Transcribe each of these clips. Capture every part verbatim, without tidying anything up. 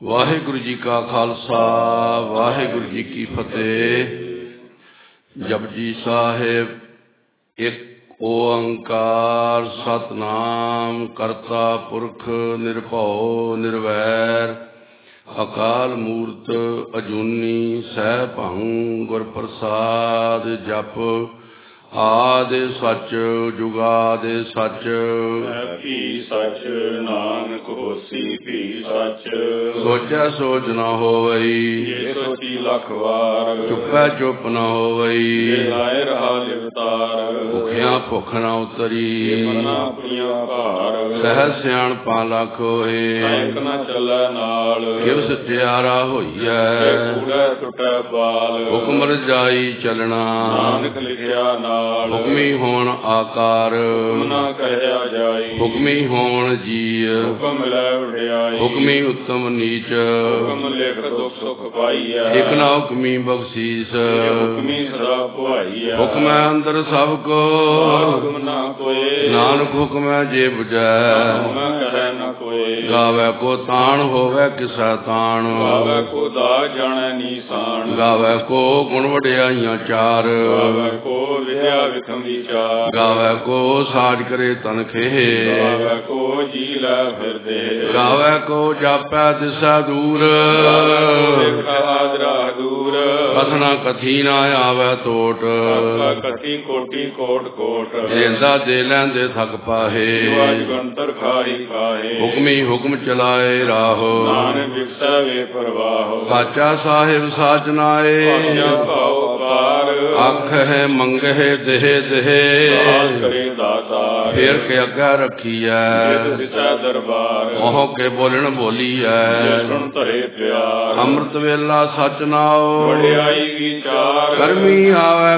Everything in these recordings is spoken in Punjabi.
ਵਾਹਿਗੁਰੂ ਜੀ ਕਾ ਖਾਲਸਾ ਵਾਹਿਗੁਰੂ ਜੀ ਕੀ ਫਤਿਹ। ਜਪਜੀ ਸਾਹਿਬ ਇੱਕ ਓੰਕਾਰ ਸਤਨਾਮ ਕਰਤਾ ਪੁਰਖ ਨਿਰਭਉ ਨਿਰਵੈਰ ਅਕਾਲ ਮੂਰਤ ਅਜੂਨੀ ਸੈਭੰ ਗੁਰ ਪ੍ਰਸਾਦ। ਜਪ ਆਦਿ ਸੱਚ ਜੁਗਾਦਿ ਸੱਚ ਭੀ ਸੱਚ ਨਾਨਕ ਹੋਸੀ ਭੀ ਸੱਚ। ਸੋਚੈ ਸੋਚ ਨ ਹੋਵਈ ਜੇ ਸੋਚੀ ਲੱਖ ਵਾਰ ਚੁੱਪੈ ਚੁੱਪ ਨ ਹੋਵਈ। ਲਾਇ ਰਹਾ ਲਿਵਤਾਰ ਭੁਖਿਆ ਭੁੱਖ ਨ ਉਤਰੀ ਮਨਾ ਆਪਣੀਆਂ ਭਾਰ। ਸਹਿ ਸਿਆਣਪਾਂ ਲੱਖ ਹੋਏ ਇੱਕ ਨ ਚੱਲੈ ਨਾਲ ਕਿਵ ਸਚਿਆਰਾ ਹੋਈਐ। ਕੂੜੈ ਟੁੱਟੈ ਬਾਲ ਹੁਕਮ ਰਜਾਈ ਚੱਲਣਾ ਨਾਨਕ ਲਿਖਿਆ ਨਾਲ। ਹੁਕਮੀ ਹੋਣ ਆਕਾਰ ਹੁਕਮ ਨਾ ਕਹਿਆ ਜਾਈ ਹੁਕਮੀ ਹੋਣ ਜੀ ਹੁਕਮ ਲੈ ਵਡਿਆਈ। ਹੁਕਮੀ ਉੱਤਮ ਨੀਚ ਹੁਕਮ ਲਿਖ ਦੁਖ ਸੁਖ ਪਾਈਐ। ਇਕ ਨਾ ਹੁਕਮੀ ਬਖਸ਼ੀਸ ਹੁਕਮੀ ਸਦਾ ਭੁਆਈਐ। ਹੁਕਮੈ ਅੰਦਰ ਸਭ ਕੋ ਹੁਕਮ ਨਾ ਕੋਏ ਨਾਨਕ ਹੁਕਮੈ ਜੇ ਬੁਝੈ। ਹੁਕਮ ਕਹੈ ਨਾ ਕੋਏ ਗਾਵੈ ਕੋ ਤਾਣ ਹੋਵੈ ਕਿਸੈ ਤਾਣ। ਗਾਵੈ ਕੋ ਦਾ ਜਾਣੈ ਨੀਸਾਨ ਗਾਵੈ ਕੋ ਗੁਣ ਵਡਿਆਈਆਂ ਚਾਰ। ਗਾਵੈ ਕੋ ਵਿਦਿਆ ਵਿਖਮ ਵਿਚਾਰ। ਗਾਵੈ ਕੋ ਸਾਜ ਕਰੇ ਤਨ ਖੇਹ। ਗਾਵੈ ਕੋ ਜੀ ਲੈ ਫਿਰਦੇ। ਗਾਵੈ ਕੋ ਜਾਪੈ ਦਿਸੈ ਦੂਰ। ਹਾਜ਼ਰਾ ਦੂਰ ਕਥਨਾ ਕਥੀ ਨਾ ਆਵੈ ਤੋਟ। ਕਥੀ ਕੋਟੀ ਕੋਟ ਕੋਟ ਦੇਂਦਾ ਦੇ ਲੈਂਦੇ ਥਕ ਪਾਹੇ। ਗੰਤਰ ਖਾਹੀ ਖਾਹੇ ਹੁਕਮੀ ਹੁਕਮ ਚਲਾਏ ਰਾਹੋ। ਨਾਨਕ ਵਿਖਸੈ ਵੇ ਪ੍ਰਵਾਹੋ। ਸਾਚਾ ਸਾਹਿਬ ਸਾਚ ਨਾਏ ਭਾਉ ਅਪਾਰ ਅੱਖ ਹੈ ਮੰਗਹਿ ਦੇਹ ਦੇਹ। ਕਰੇ ਦਾਤਾਰ ਫੇਰ ਕੇ ਅੱਗਾ ਰੱਖੀਐ ਦਿਸੈ ਦਰਬਾਰ। ਮੋਹ ਕੇ ਬੋਲਣ ਬੋਲੀਐ ਸੁਣ ਧਰੇ ਪਿਆਰ। ਅੰਮ੍ਰਿਤ ਵੇਲਾ ਸਚ ਨਾਉ ਵਡਿਆਈ ਵਿਚਾਰ ਕਰਮੀ ਆਵੈ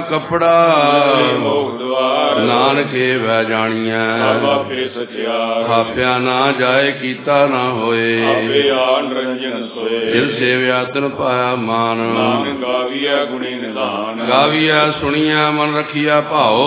ਕਪੜਾ ਮੋਖ ਦਵਾਰ। ਨਾਨਕੇ ਵੈ ਜਾਣੀਐ ਆਪੇ ਸਚਿਆਰ ਥਾਪਿਆ ਨਾ ਜਾਏ ਕੀਤਾ ਨਾ ਹੋਏ। ਆਪੇ ਆ ਨਿਰੰਜਨ ਸੋਏ ਜਿਨ ਸੇਵਿਆ ਤਿਨ ਪਾਇਆ ਮਾਨ। ਨਾਨਕ ਗਾਵੀਐ ਗੁਣੀ ਨਿਧਾਨ ਗਾਵੀਐ ਸੁਣੀਐ ਮਨ ਰਖੀਐ ਭਾਉ।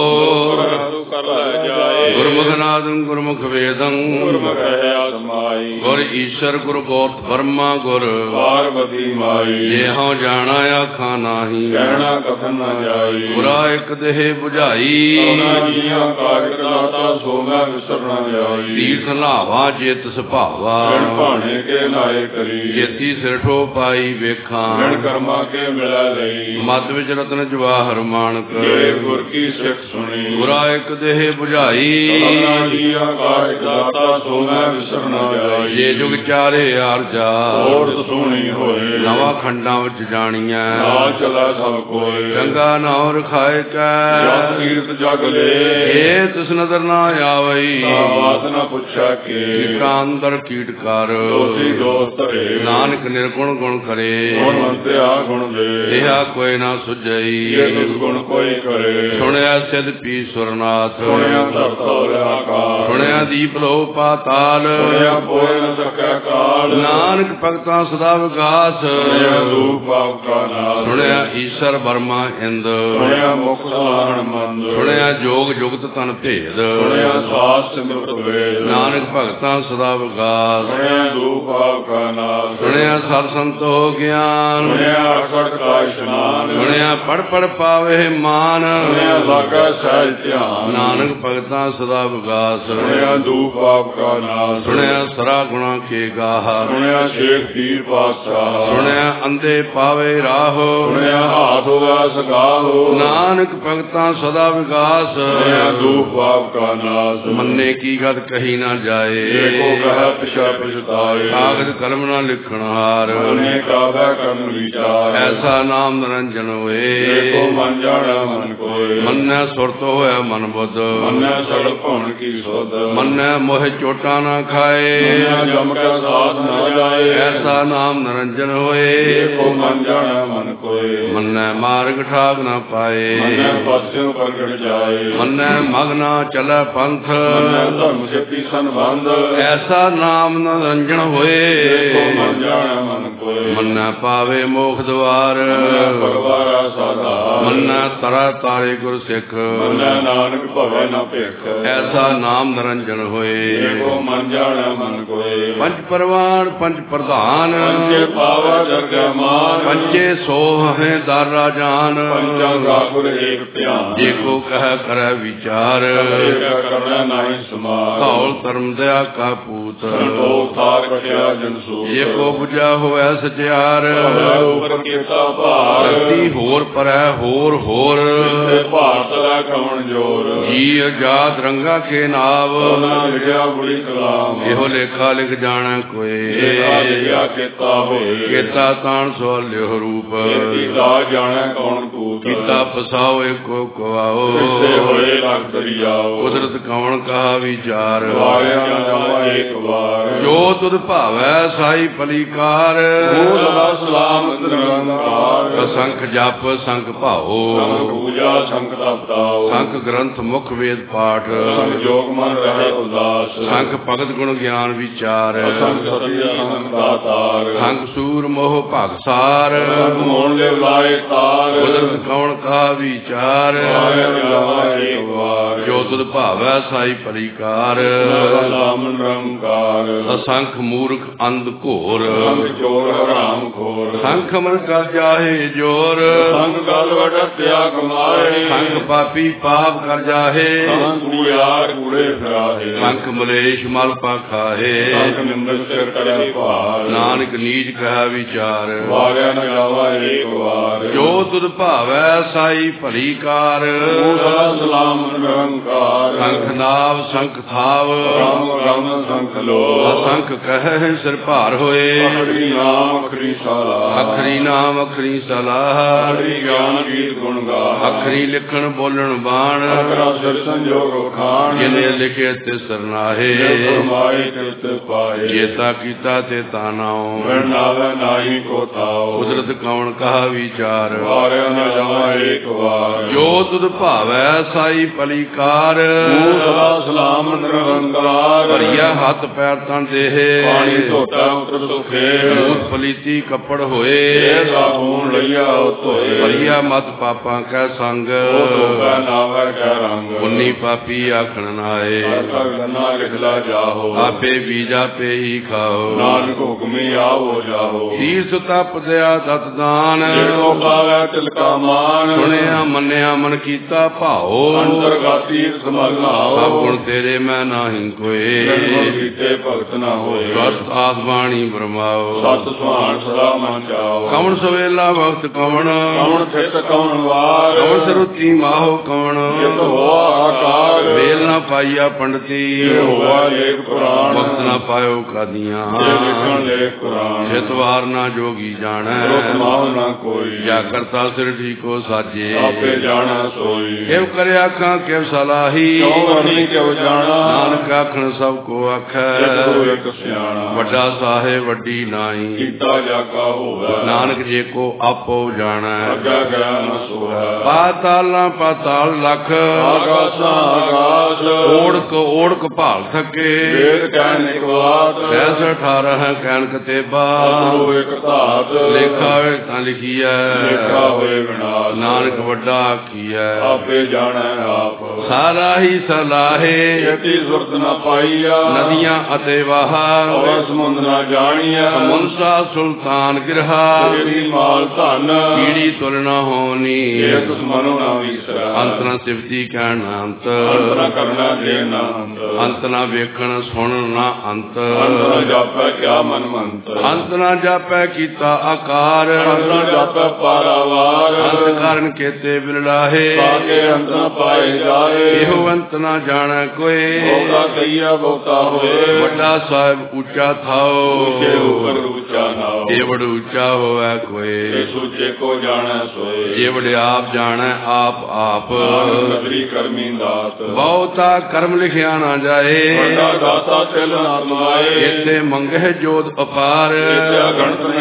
ਕਰ ਲੈ ਜਾਏ ਗੁਰਮੁਖ ਨਾਦੰ ਗੁਰਮੁਖ ਵੇਦੰ ਗੁਰਮੁਖ ਹੈ ਆਸਮਾਈ। ਗੁਰ ਈਸ਼ਰ ਗੁਰ ਗੋਤ ਬਰਮਾ ਗੁਰ ਪਾਰਵਤੀ ਮਾਈ। ਜੇ ਹਉ ਜਾਣਾ ਆਖਾਂ ਨਾਹੀ ਕਹਿਣਾ ਕਥਨ ਨਾ ਜਾਈ। ਪੁਰਾ ਇੱਕ ਦੇਹ ਬੁਝਾਈ ਉਹਨਾਂ ਜੀਆਂ ਕਾਗਦ ਦਾਤਾ ਸੋ ਮੈਂ ਵਿਸਰ ਨਾ ਜਾਈ। ਤੀਰਥ ਲਾਵਾ ਚਿਤ ਸੁਭਾਵਾ ਬਿਨ ਭਾਣੇ ਕੇ ਨਾਏ ਕਰੀ। ਜੇਤੀ ਸਿਰ ਠੋ ਪਾਈ ਵੇਖਾਂ ਬਿਨ ਕਰਮਾ ਕੇ ਮਿਲਾ ਲਈ। ਮਦ ਵਿੱਚ ਰਤਨ ਜਵਾਹਰ ਮਾਨਕ ਜੇ ਗੁਰ ਕੀ ਸਿੱਖ ਸੁਣੀ। ਪੁਰਾ ਇੱਕ ਦੇਹ ਬੁਝਾਈ ਉਹਨਾਂ ਜੀਆਂ ਕਾਗਦ ਦਾਤਾ ਸੋ ਮੈਂ ਵਿਸਰ ਨਾ ਜਾਈ। ਜੇ ਜੁਗ ਚਾਰੇ ਆਰਜਾ ਔਰਤ ਸੋਹਣੀ ਹੋਏ ਨਵਾਂ ਖੰਡਾਂ ਵਿੱਚ ਜਾਣੀਐ। ਨਾ ਚਲਾ ਸਭ ਕੋਏ ਚੰਗਾ ਨਾਉ ਰਖਾਏ ਕੈ ਜਪ ਕੀਰਤ ਜਗ ਲੇ। ਏ ਤਿਸ ਨਦਰ ਨਾ ਆਵਈ ਬਾਤ ਨਾ ਪੁੱਛਾ ਕੇ ਕੀਟਾਂ ਅੰਦਰ ਕੀਟ ਕਰ। ਦੋਸੀ ਦੋਸਤ ਰੇ ਨਾਨਕ ਨਿਰਗੁਣ ਗੁਣ ਕਰੇ ਗੁਣ ਮੰਤਿਆ ਗੁਣ ਦੇ। ਇਹਾ ਕੋਈ ਨਾ ਸੁਝਈ ਇਹ ਦੁਰਗੁਣ ਕੋਈ ਕਰੇ। ਸੁਣਿਆ ਸਿਧ ਪੀ ਸੁਰਨਾਥ ਸੁਣਿਆ ਧਰਤੋ ਆਕਾਰ। ਸੁਣਿਆ ਦੀਪ ਲੋ ਪਾਤਾਲ ਸੁਣਿਆ ਪੋਇ ਨ ਸਕੈ ਕਾਲ। ਨਾਨਕ ਭਗਤਾਂ ਸਦਾ ਵਿਗਾਸ। ਸੁਣਿਆ ਰੂਪ ਆਪ ਕਾ ਨਾਸ। ਸੁਣਿਆ ਈਸ਼ਰ ਬਰਮਾ ਇੰਦ ਸੁਣਿਆ ਮੁਖ ਸਲਾਹਣ ਮੰਦ। ਸੁਣਿਆ ਜੋਗ ਜੁਗਤ ਤਨ ਭੇਦ। ਸੁਣਿਆ ਸਾਸ ਸਿਮਰਤ ਵੇਦ। ਨਾਨਕ ਭਗਤਾਂ ਸਦਾ ਵਿਗਾਸ। ਸੁਣਿਆ ਰੂਪ ਆਪ ਕਾ ਨਾਸ। ਸੁਣਿਆ ਸਤ ਸੰਤੋ ਗਿਆਨ। ਸੁਣਿਆ ਅਕੜ ਕਾ ਇਸ਼ਨਾਨ। ਸੁਣਿਆ ਪੜ ਪੜ ਪਾਵੇ ਮਾਨ। ਸੁਣਿਆ ਲਾਗਾ ਸਹਿਜ ਧਿਆਨ। ਨਾਨਕ ਭਗਤਾਂ ਸਦਾ ਵਿਗਾਸ। ਸੁਣਿਆ ਦੂਪ ਆਪ ਕਾ ਨਾਸ। ਸੁਣਿਆ ਸਰਾ ਗੁਣਾ ਕੇ ਗਾਹ। ਸੁਣਿਆ ਸ਼ੇਖ ਪੀਰ ਪਾਤਸ਼ਾਹ। ਸੁਣਿਆ ਅੰਧੇ ਪਾਵੇ ਰਾਹੋ। ਸੁਣਿਆ ਹਾਥ ਹੋਆ ਸਗਾਹੋ। ਨਾਨਕ ਭਗਤਾਂ ਸਦਾ ਵਿਗਾਸ। ਸੁਣਿਆ ਦੂਪ ਆਪ ਕਾ ਨਾਸ। ਮੰਨੇ ਕੀ ਗਤ ਕਹੀ ਨਾ ਜਾਏ ਏਕੋ ਕਹੈ ਪਿਛਾ ਪਛਤਾਏ। ਕਾਗਦ ਕਲਮ ਨਾ ਲਿਖਣ ਹਾਰ। ਮਨੇ ਕਾਬੈ ਕਰਨ ਵਿਚਾਰ। ਐਸਾ ਨਾਮ ਨਿਰੰਜਨ ਹੋਏ ਏਕੋ ਮਨ ਜਾਣਾ ਮਨ ਕੋਏ। ਮੰਨੈ ਸੁਰਤ ਹੋਇਆ ਮਨ ਬੁੱਧ। ਮੰਨੈ ਸੜ ਭਉਣ ਕੀ ਸੁਧ। ਮੰਨੈ ਮੋਹ ਚੋਟਾਂ ਨਾ ਖਾਏ। ਮੰਨੈ ਜਮ ਕਾ ਸਾਥ ਨਾ ਜਾਏ। ਐਸਾ ਨਾਮ ਨਿਰੰਜਨ ਹੋਏ ਏਕੋ ਮਨ ਜਾਣਾ ਮਨ ਕੋਏ। ਮੰਨੈ ਮਾਰਗ ਠਾਗ ਨਾ ਪਾਏ। ਮੰਨੈ ਪਾਸਿਓ ਪ੍ਰਗਟ ਜਾਏ। ਮੰਨੈ ਮਗ ਨਾ ਚਲੈ ਪੰਥ। ਮੰਨੈ ਧਰਮ ਛੇਤੀ ਸੰਬੰਧ। ਐਸਾ ਨਾਮ ਨਿਰੰਜਨ ਹੋਏ ਏਕੋ ਮਨ ਜਾਣਾ ਮਨ ਕੋਏ। ਮੰਨੈ ਪਾਵੇ ਮੋਖ ਦਵਾਰ ਭਗਵਾਰਾ ਸਾਧਾ ਮੰਨੈ ਤਰਾ ਤਾਰੇ ਗੁਰ ਸਿੱਖ ਮੰਨੈ ਨਾਨਕ ਭਵੈ ਨ ਭਿਖ। ਐਸਾ ਨਾਮ ਨਿਰੰਜਨ ਹੋਏ। ਏਕੋ ਮਨ ਜਾਣੈ ਮਨ ਕੋਏ। ਪੰਜ ਪਰਵਾਨ ਪੰਜ ਪ੍ਰਧਾਨ ਪੰਚੇ ਪਾਵਾ ਦਰਗਹਿ ਮਾਨ। ਪੰਚੇ ਸੋਹ ਹੈ ਦਰ ਰਾਜਾਨ ਪੰਚਾ ਗਾਖੁਰ ਏਕ ਧਿਆਨ। ਜੇ ਕੋ ਕਹਿ ਕਰੈ ਵਿਚਾਰ ਕਰਨਾ ਨਾਹੀ ਸਮਾਰ। ਧੌਲ ਧਰਮ ਦਇਆ ਕਾ ਪੂਤ ਸੰਤੋਖ ਥਾਰ ਕਟਿਆ ਜਨਸੂਤ। ਜੇ ਕੋ ਬੁਝਾ ਹੋਵੈ ਸਚਿਆਰ ਉਪਰ ਕੀਤਾ ਭਾਰ। ਧਰਤੀ ਹੋਰ ਪਰੈ ਹੋਰ ਹੋਰ ਭਾਰਤ ਦਾ ਕਵਣ ਜੋਰ। ਜੀ ਅਜਾਤ ਰੰਗਾ ਕੇ ਨਾਵ ਉਹਨਾਂ ਲਿਖਿਆ ਬੁੜੀ ਕਲਾਮ। ਇਹੋ ਲੇਖਾ ਲਿਖ ਜਾਣੈ ਕੋਏ। ਲਿਖਾ ਲਿਖਿਆ ਕੀਤਾ ਹੋਏ। ਕੀਤਾ ਤਾਣ ਸੋ ਲਿਓ ਰੂਪ ਕੀਤਾ ਜਾਣੈ ਕੌਣ ਕੂਤ। ਕੀਤਾ ਫਸਾਓ ਏਕੋ ਕਵਾਓ ਕਿਸਤੇ ਹੋਏ ਲਖ ਦਰਿਆਓ। ਕੁਦਰਤ ਕਵਣ ਕਹਾ ਵਿਚਾਰ ਵਾਰਿਆ ਨਾ ਜਾਵਾ ਏਕ ਵਾਰ। ਜੋ ਤੁਧ ਭਾਵੈ ਸਾਈ ਪਲੀਕਾਰ ਉਹ ਸਦਾ ਸਲਾਮਤ ਨਿਰੰਕਾਰ। ਸੰਖ ਜਪ ਸੰਖ ਭਾਓ ਸੰਖ ਪੂਜਾ ਸੰਖ ਤਪਤਾਓ। ਸੰਖ ਗ੍ਰੰਥ ਮੁਖ ਵੇਦ ਪਾਠ ਸੰਖ ਜੋਗ ਮਨ ਰਹੇ ਉਦਾਸ। ਸੰਖ ਭਗਤ ਗੁਣ ਗਿਆਨ ਵਿਚਾਰ ਸੰਖ ਸਤਿ ਸੰਖ ਦਾਤਾਰ। ਸੰਖ ਸੂਰ ਮੋਹ ਭਗਸਾਰ ਸੰਖ ਮੋਣ ਦੇ ਲਾਏ ਤਾਰ। ਕੁਦਰਤ ਕਵਣ ਕਹਾ ਵਿਚਾਰ ਵਾਰਿਆ ਨਾ ਜਾਵਾ ਏਕ ਵਾਰ। ਜੋ ਤੁਧ ਭਾਵੈ ਸਾਈ ਪਲੀਕਾਰ ਸਲਾਮ ਨਿਰੰਕਾਰ। ਅਸੰਖ ਮੂਰਖ ਅੰਧ ਘੋਰ ਸੰਖ ਚੋਰ ਹਰਾਮ ਖੋਰ। ਸੰਖ ਮਨ ਕਾ ਜਾਹੇ ਜੋਰ ਸੰਖ ਗਲ ਵਡਤਿਆ ਕਮਾਏ। ਸੰਖ ਪਾਪੀ ਪਾਪ ਕਰ ਜਾਹੇ ਸੰਖ ਕੂੜਿਆਰ ਕੂੜੇ ਫਿਰਾਹੇ। ਸੰਖ ਮਲੇਸ਼ ਮਲ ਪਾ ਖਾਹੇ ਸੰਖ ਨਿੰਦਕ ਸਿਰ ਕਰੇ ਭਾਰ। ਨਾਨਕ ਨੀਚ ਕਹਿ ਵਿਚਾਰ ਵਾਰਿਆ ਨਾ ਜਾਵਾ ਏਕ ਵਾਰ। ਜੋ ਤੁਧ ਭਾਵੈ ਸਾਈ ਭਲੀ ਕਾਰ ਉਹ ਸਦਾ ਸਲਾਮ ਨਿਰੰਕਾਰ। ਸੰਖ ਨਾਵ ਸੰਖ ਥਾਵ ਰਾਮ ਰਾਮ ਸੰਖ ਲੋ। ਅਸੰਖ ਕਹਿ ਸਿਰ ਭਾਰ ਹੋਏ ਅਖਰੀ ਨਾਮ ਅਖਰੀ ਸਾਲਾ। ਅਖਰੀ ਨਾਮ ਅਖਰੀ ਸਲਾਹ ਅਖਰੀ ਗਿਆਨ ਗੀਤ ਗੁਣ ਗਾ। ਅਖਰੀ ਲਿਖਣ ਬੋਲਣ ਬਾਣ ਅਖਰਾ ਸਿਰ ਸੰਜੋਗ ਵਖਾਣ। ਜਿਨੇ ਲਿਖੇ ਤੇ ਸਰਨਾਹੇ ਫਰਮਾਏ ਕਿਰਤ ਪਾਏ। ਜੇਤਾ ਕੀਤਾ ਤੇ ਤਾਨਾਓ ਵਿਣ ਨਾਵੇ ਨਾਹੀ ਕੋ ਥਾਓ। ਕੁਦਰਤ ਕਵਣ ਕਹਾ ਵਿਚਾਰ ਵਾਰਿਆ ਨਾ ਜਾਵਾ ਏਕ ਵਾਰ। ਜੋ ਤੁਧ ਭਾਵੈ ਸਾਈ ਪਲੀਕਾਰ ਉਹ ਸਦਾ ਸਲਾਮ ਨਿਰੰਕਾਰ। ਭਰੀਆ ਹੱਥ ਪੈਰ ਤਨ ਦੇਹੇ ਪਾਣੀ ਧੋਤਾ ਉਤਰ ਸੁਖੇ। ਮੂਤ ਪਲੀਤੀ ਕੱਪੜ ਹੋਏ ਇਹ ਸਾਬੂਨ ਲਈਆ ਧੋਏ। ਭਰੀਆ ਮਤ ਪਾਪਾਂ ਕੈ ਸੰਗ ਉਹ ਧੋਖਾ ਨਾਵੈ ਕੈ ਰੰਗ। ਉਨੀ ਪਾਪੀ ਆਖਣ ਨਾਏ ਕਰ ਗੰਨਾ ਲਿਖਲਾ ਜਾਹੋ। ਆਪੇ ਬੀਜਾ ਪੇ ਹੀ ਖਾਓ ਨਾਨਕ ਹੁਕਮੀ ਆਵੋ ਜਾਹੋ। ਤੀਰਥ ਤਪ ਦਇਆ ਦਤ ਦਾਨ ਜਿਨੋ ਪਾਵੈ ਤਿਲਕਾ ਮਾਨ। ਸੁਣਿਆ ਮੰਨਿਆ ਮਨ ਕੀਤਾ ਭਾਓ ਅੰਤਰਗਾਤੀ ਸਮਲ ਨਾਓ। ਸਭ ਗੁਣ ਤੇਰੇ ਮੈਂ ਨਾਹੀਂ ਕੋਏ ਜਨਮ ਕੀਤੇ ਭਗਤ ਨਾ ਹੋਏ। ਸਤ ਆਸ ਬਾਣੀ ਬਰਮਾਓ ਸਤ ਸੁਹਾਣ ਸਦਾ ਮਨ ਚਾਓ। ਕਵਣ ਸਵੇਲਾ ਵਕਤ ਕਵਣ ਕਵਣ ਥਿਤ ਕਵਣ ਵਾਰ। ਕਵਣ ਸਰੂਤੀ ਮਾਹੋ ਕਵਣ ਜਿਤ ਹੋਆ ਆਕਾਰ। ਵੇਲ ਨਾ ਪਾਈਆ ਪੰਡਤੀ ਜੇ ਹੋਆ ਲੇਖ ਪੁਰਾਣ। ਵਕਤ ਨਾ ਪਾਇਓ ਕਾਦੀਆਂ ਜੇ ਲਿਖਣ ਲੇਖ ਪੁਰਾਣ। ਜਿਤਵਾਰ ਨਾ ਜੋਗੀ ਜਾਣੈ ਰੁਕ ਮਾਹੁ ਨਾ ਕੋਈ। ਜਾ ਕਰਤਾ ਸਿਰ ਠੀਕੋ ਸਾਜੇ ਆਪੇ ਜਾਣਾ ਸੋਈ। ਕਿਵ ਕਰਿ ਆਖਾਂ ਕਿਵ ਸਲਾਹੀ ਕਿਉ ਵਰਨੀ ਕਿਉ ਜਾਣਾ। ਨਾਨਕ ਆਖਣ ਸਭ ਕੋ ਆਖੈ ਜਿਤੋ ਇੱਕ ਸਿਆਣਾ। ਵੱਡਾ ਸਾਹਿਬ ਵੱਡੀ ਨਾਈ ਕੀਤਾ ਜਾਗਾ ਹੋਵੇ। ਨਾਨਕ ਜੇ ਕੋ ਆਪੋ ਜਾਣੈ ਅੱਗਾ ਗਿਆ ਨਾ ਸੋਹੈ। ਪਾਤਾਲਾਂ ਪਾਤਾਲ ਲਖ ਆਕਾਸ਼ਾਂ ਆਕਾਸ਼। ਓੜਕ ਓੜਕ ਭਾਲ ਥਕੇ ਵੇਦ ਕਹਿਣ ਇੱਕ ਬਾਤ। ਸੈਸ ਅਠਾਰਹ ਕਹਿਣ ਕਤੇਬਾ ਅਤਰੋ ਇੱਕ ਧਾਤ। ਲੇਖਾ ਹੋਏ ਤਾਂ ਲਿਖੀਐ ਲੇਖਾ ਹੋਏ ਵਿਨਾਸ਼। ਨਾਨਕ ਵੱਡਾ ਆਖੀਐ ਆਪੇ ਜਾਣੈ ਆਪ। ਸਾਰਾ ਹੀ ਸਲਾਹੇ ਛੇਤੀ ਸੁਰਤ ਨਾ ਪਾਈਆ। ਨਦੀਆਂ ਅਤੇ ਵਾਹਾ ਹੋਵੇ ਸਮੁੰਦ ਨਾ ਜਾਣੀਆ। ਮੁਨਸਾ ਸੁਲਤਾਨ ਗਿਰਹਾ ਤੇਰੀ ਮਾਲ ਧਨ। ਕੀੜੀ ਤੁਲਨਾ ਹੋਣੀ ਇਹ ਦੁਸ਼ਮਨੋ ਨਾ ਵਿਸਰਾ। ਅੰਤ ਨਾ ਸਿਫਤੀ ਕਹਿਣ ਅੰਤ ਅੰਤ ਨਾ ਕਰਨਾ ਦੇ ਨਾ ਅੰਤ। ਅੰਤ ਨਾ ਵੇਖਣ ਸੁਣਨ ਨਾ ਅੰਤ ਅੰਤ ਨਾ ਜਾਪੈ ਕਿਆ ਮਨ ਮੰਤ। ਅੰਤ ਨਾ ਜਾਪੈ ਕੀਤਾ ਆਕਾਰ ਅੰਤ ਨਾ ਜਾਪੈ ਪਾਰਾਵਾਰ। ਅੰਤ ਕਾਰਨ ਕੇਤੇ ਬਿਰਲਾਹੇ ਪਾਕੇ ਅੰਤ ਨਾ ਪਾਏ ਜਾਏ। ਇਹੋ ਅੰਤ ਨਾ ਜਾਣੈ ਕੋਏ ਬਹੁਤਾ ਕਈਆ ਬਹੁਤਾ ਹੋਏ। ਵੱਡਾ ਸਾਹਿਬ ਉੱਚਾ ਥਾਓ ਉੱਚੇ ਉੱਪਰ ਉੱਚਾ ਨਾਓ। ਜੇ ਵਡ ਉੱਚਾ ਹੋਵੈ ਕੋਏ ਇਹ ਸੂਚੇ ਕੋ ਜਾਣੈ ਸੋਏ। ਜੇ ਵਡ ਆਪ ਜਾਣੈ ਆਪ ਆਪ ਨਦਰੀ ਕਰਮੀ ਦਾਤ। ਬਹੁਤਾ ਕਰਮ ਲਿਖਿਆ ਨਾ ਜਾਏ ਵੱਡਾ ਦਾਤਾ ਤਿਲ ਨਾ ਸਮਾਏ। ਇੱਥੇ ਮੰਗਹਿ ਜੋਤ ਅਪਾਰ ਇੱਥੇ ਗਣਤ ਨਹੀਂ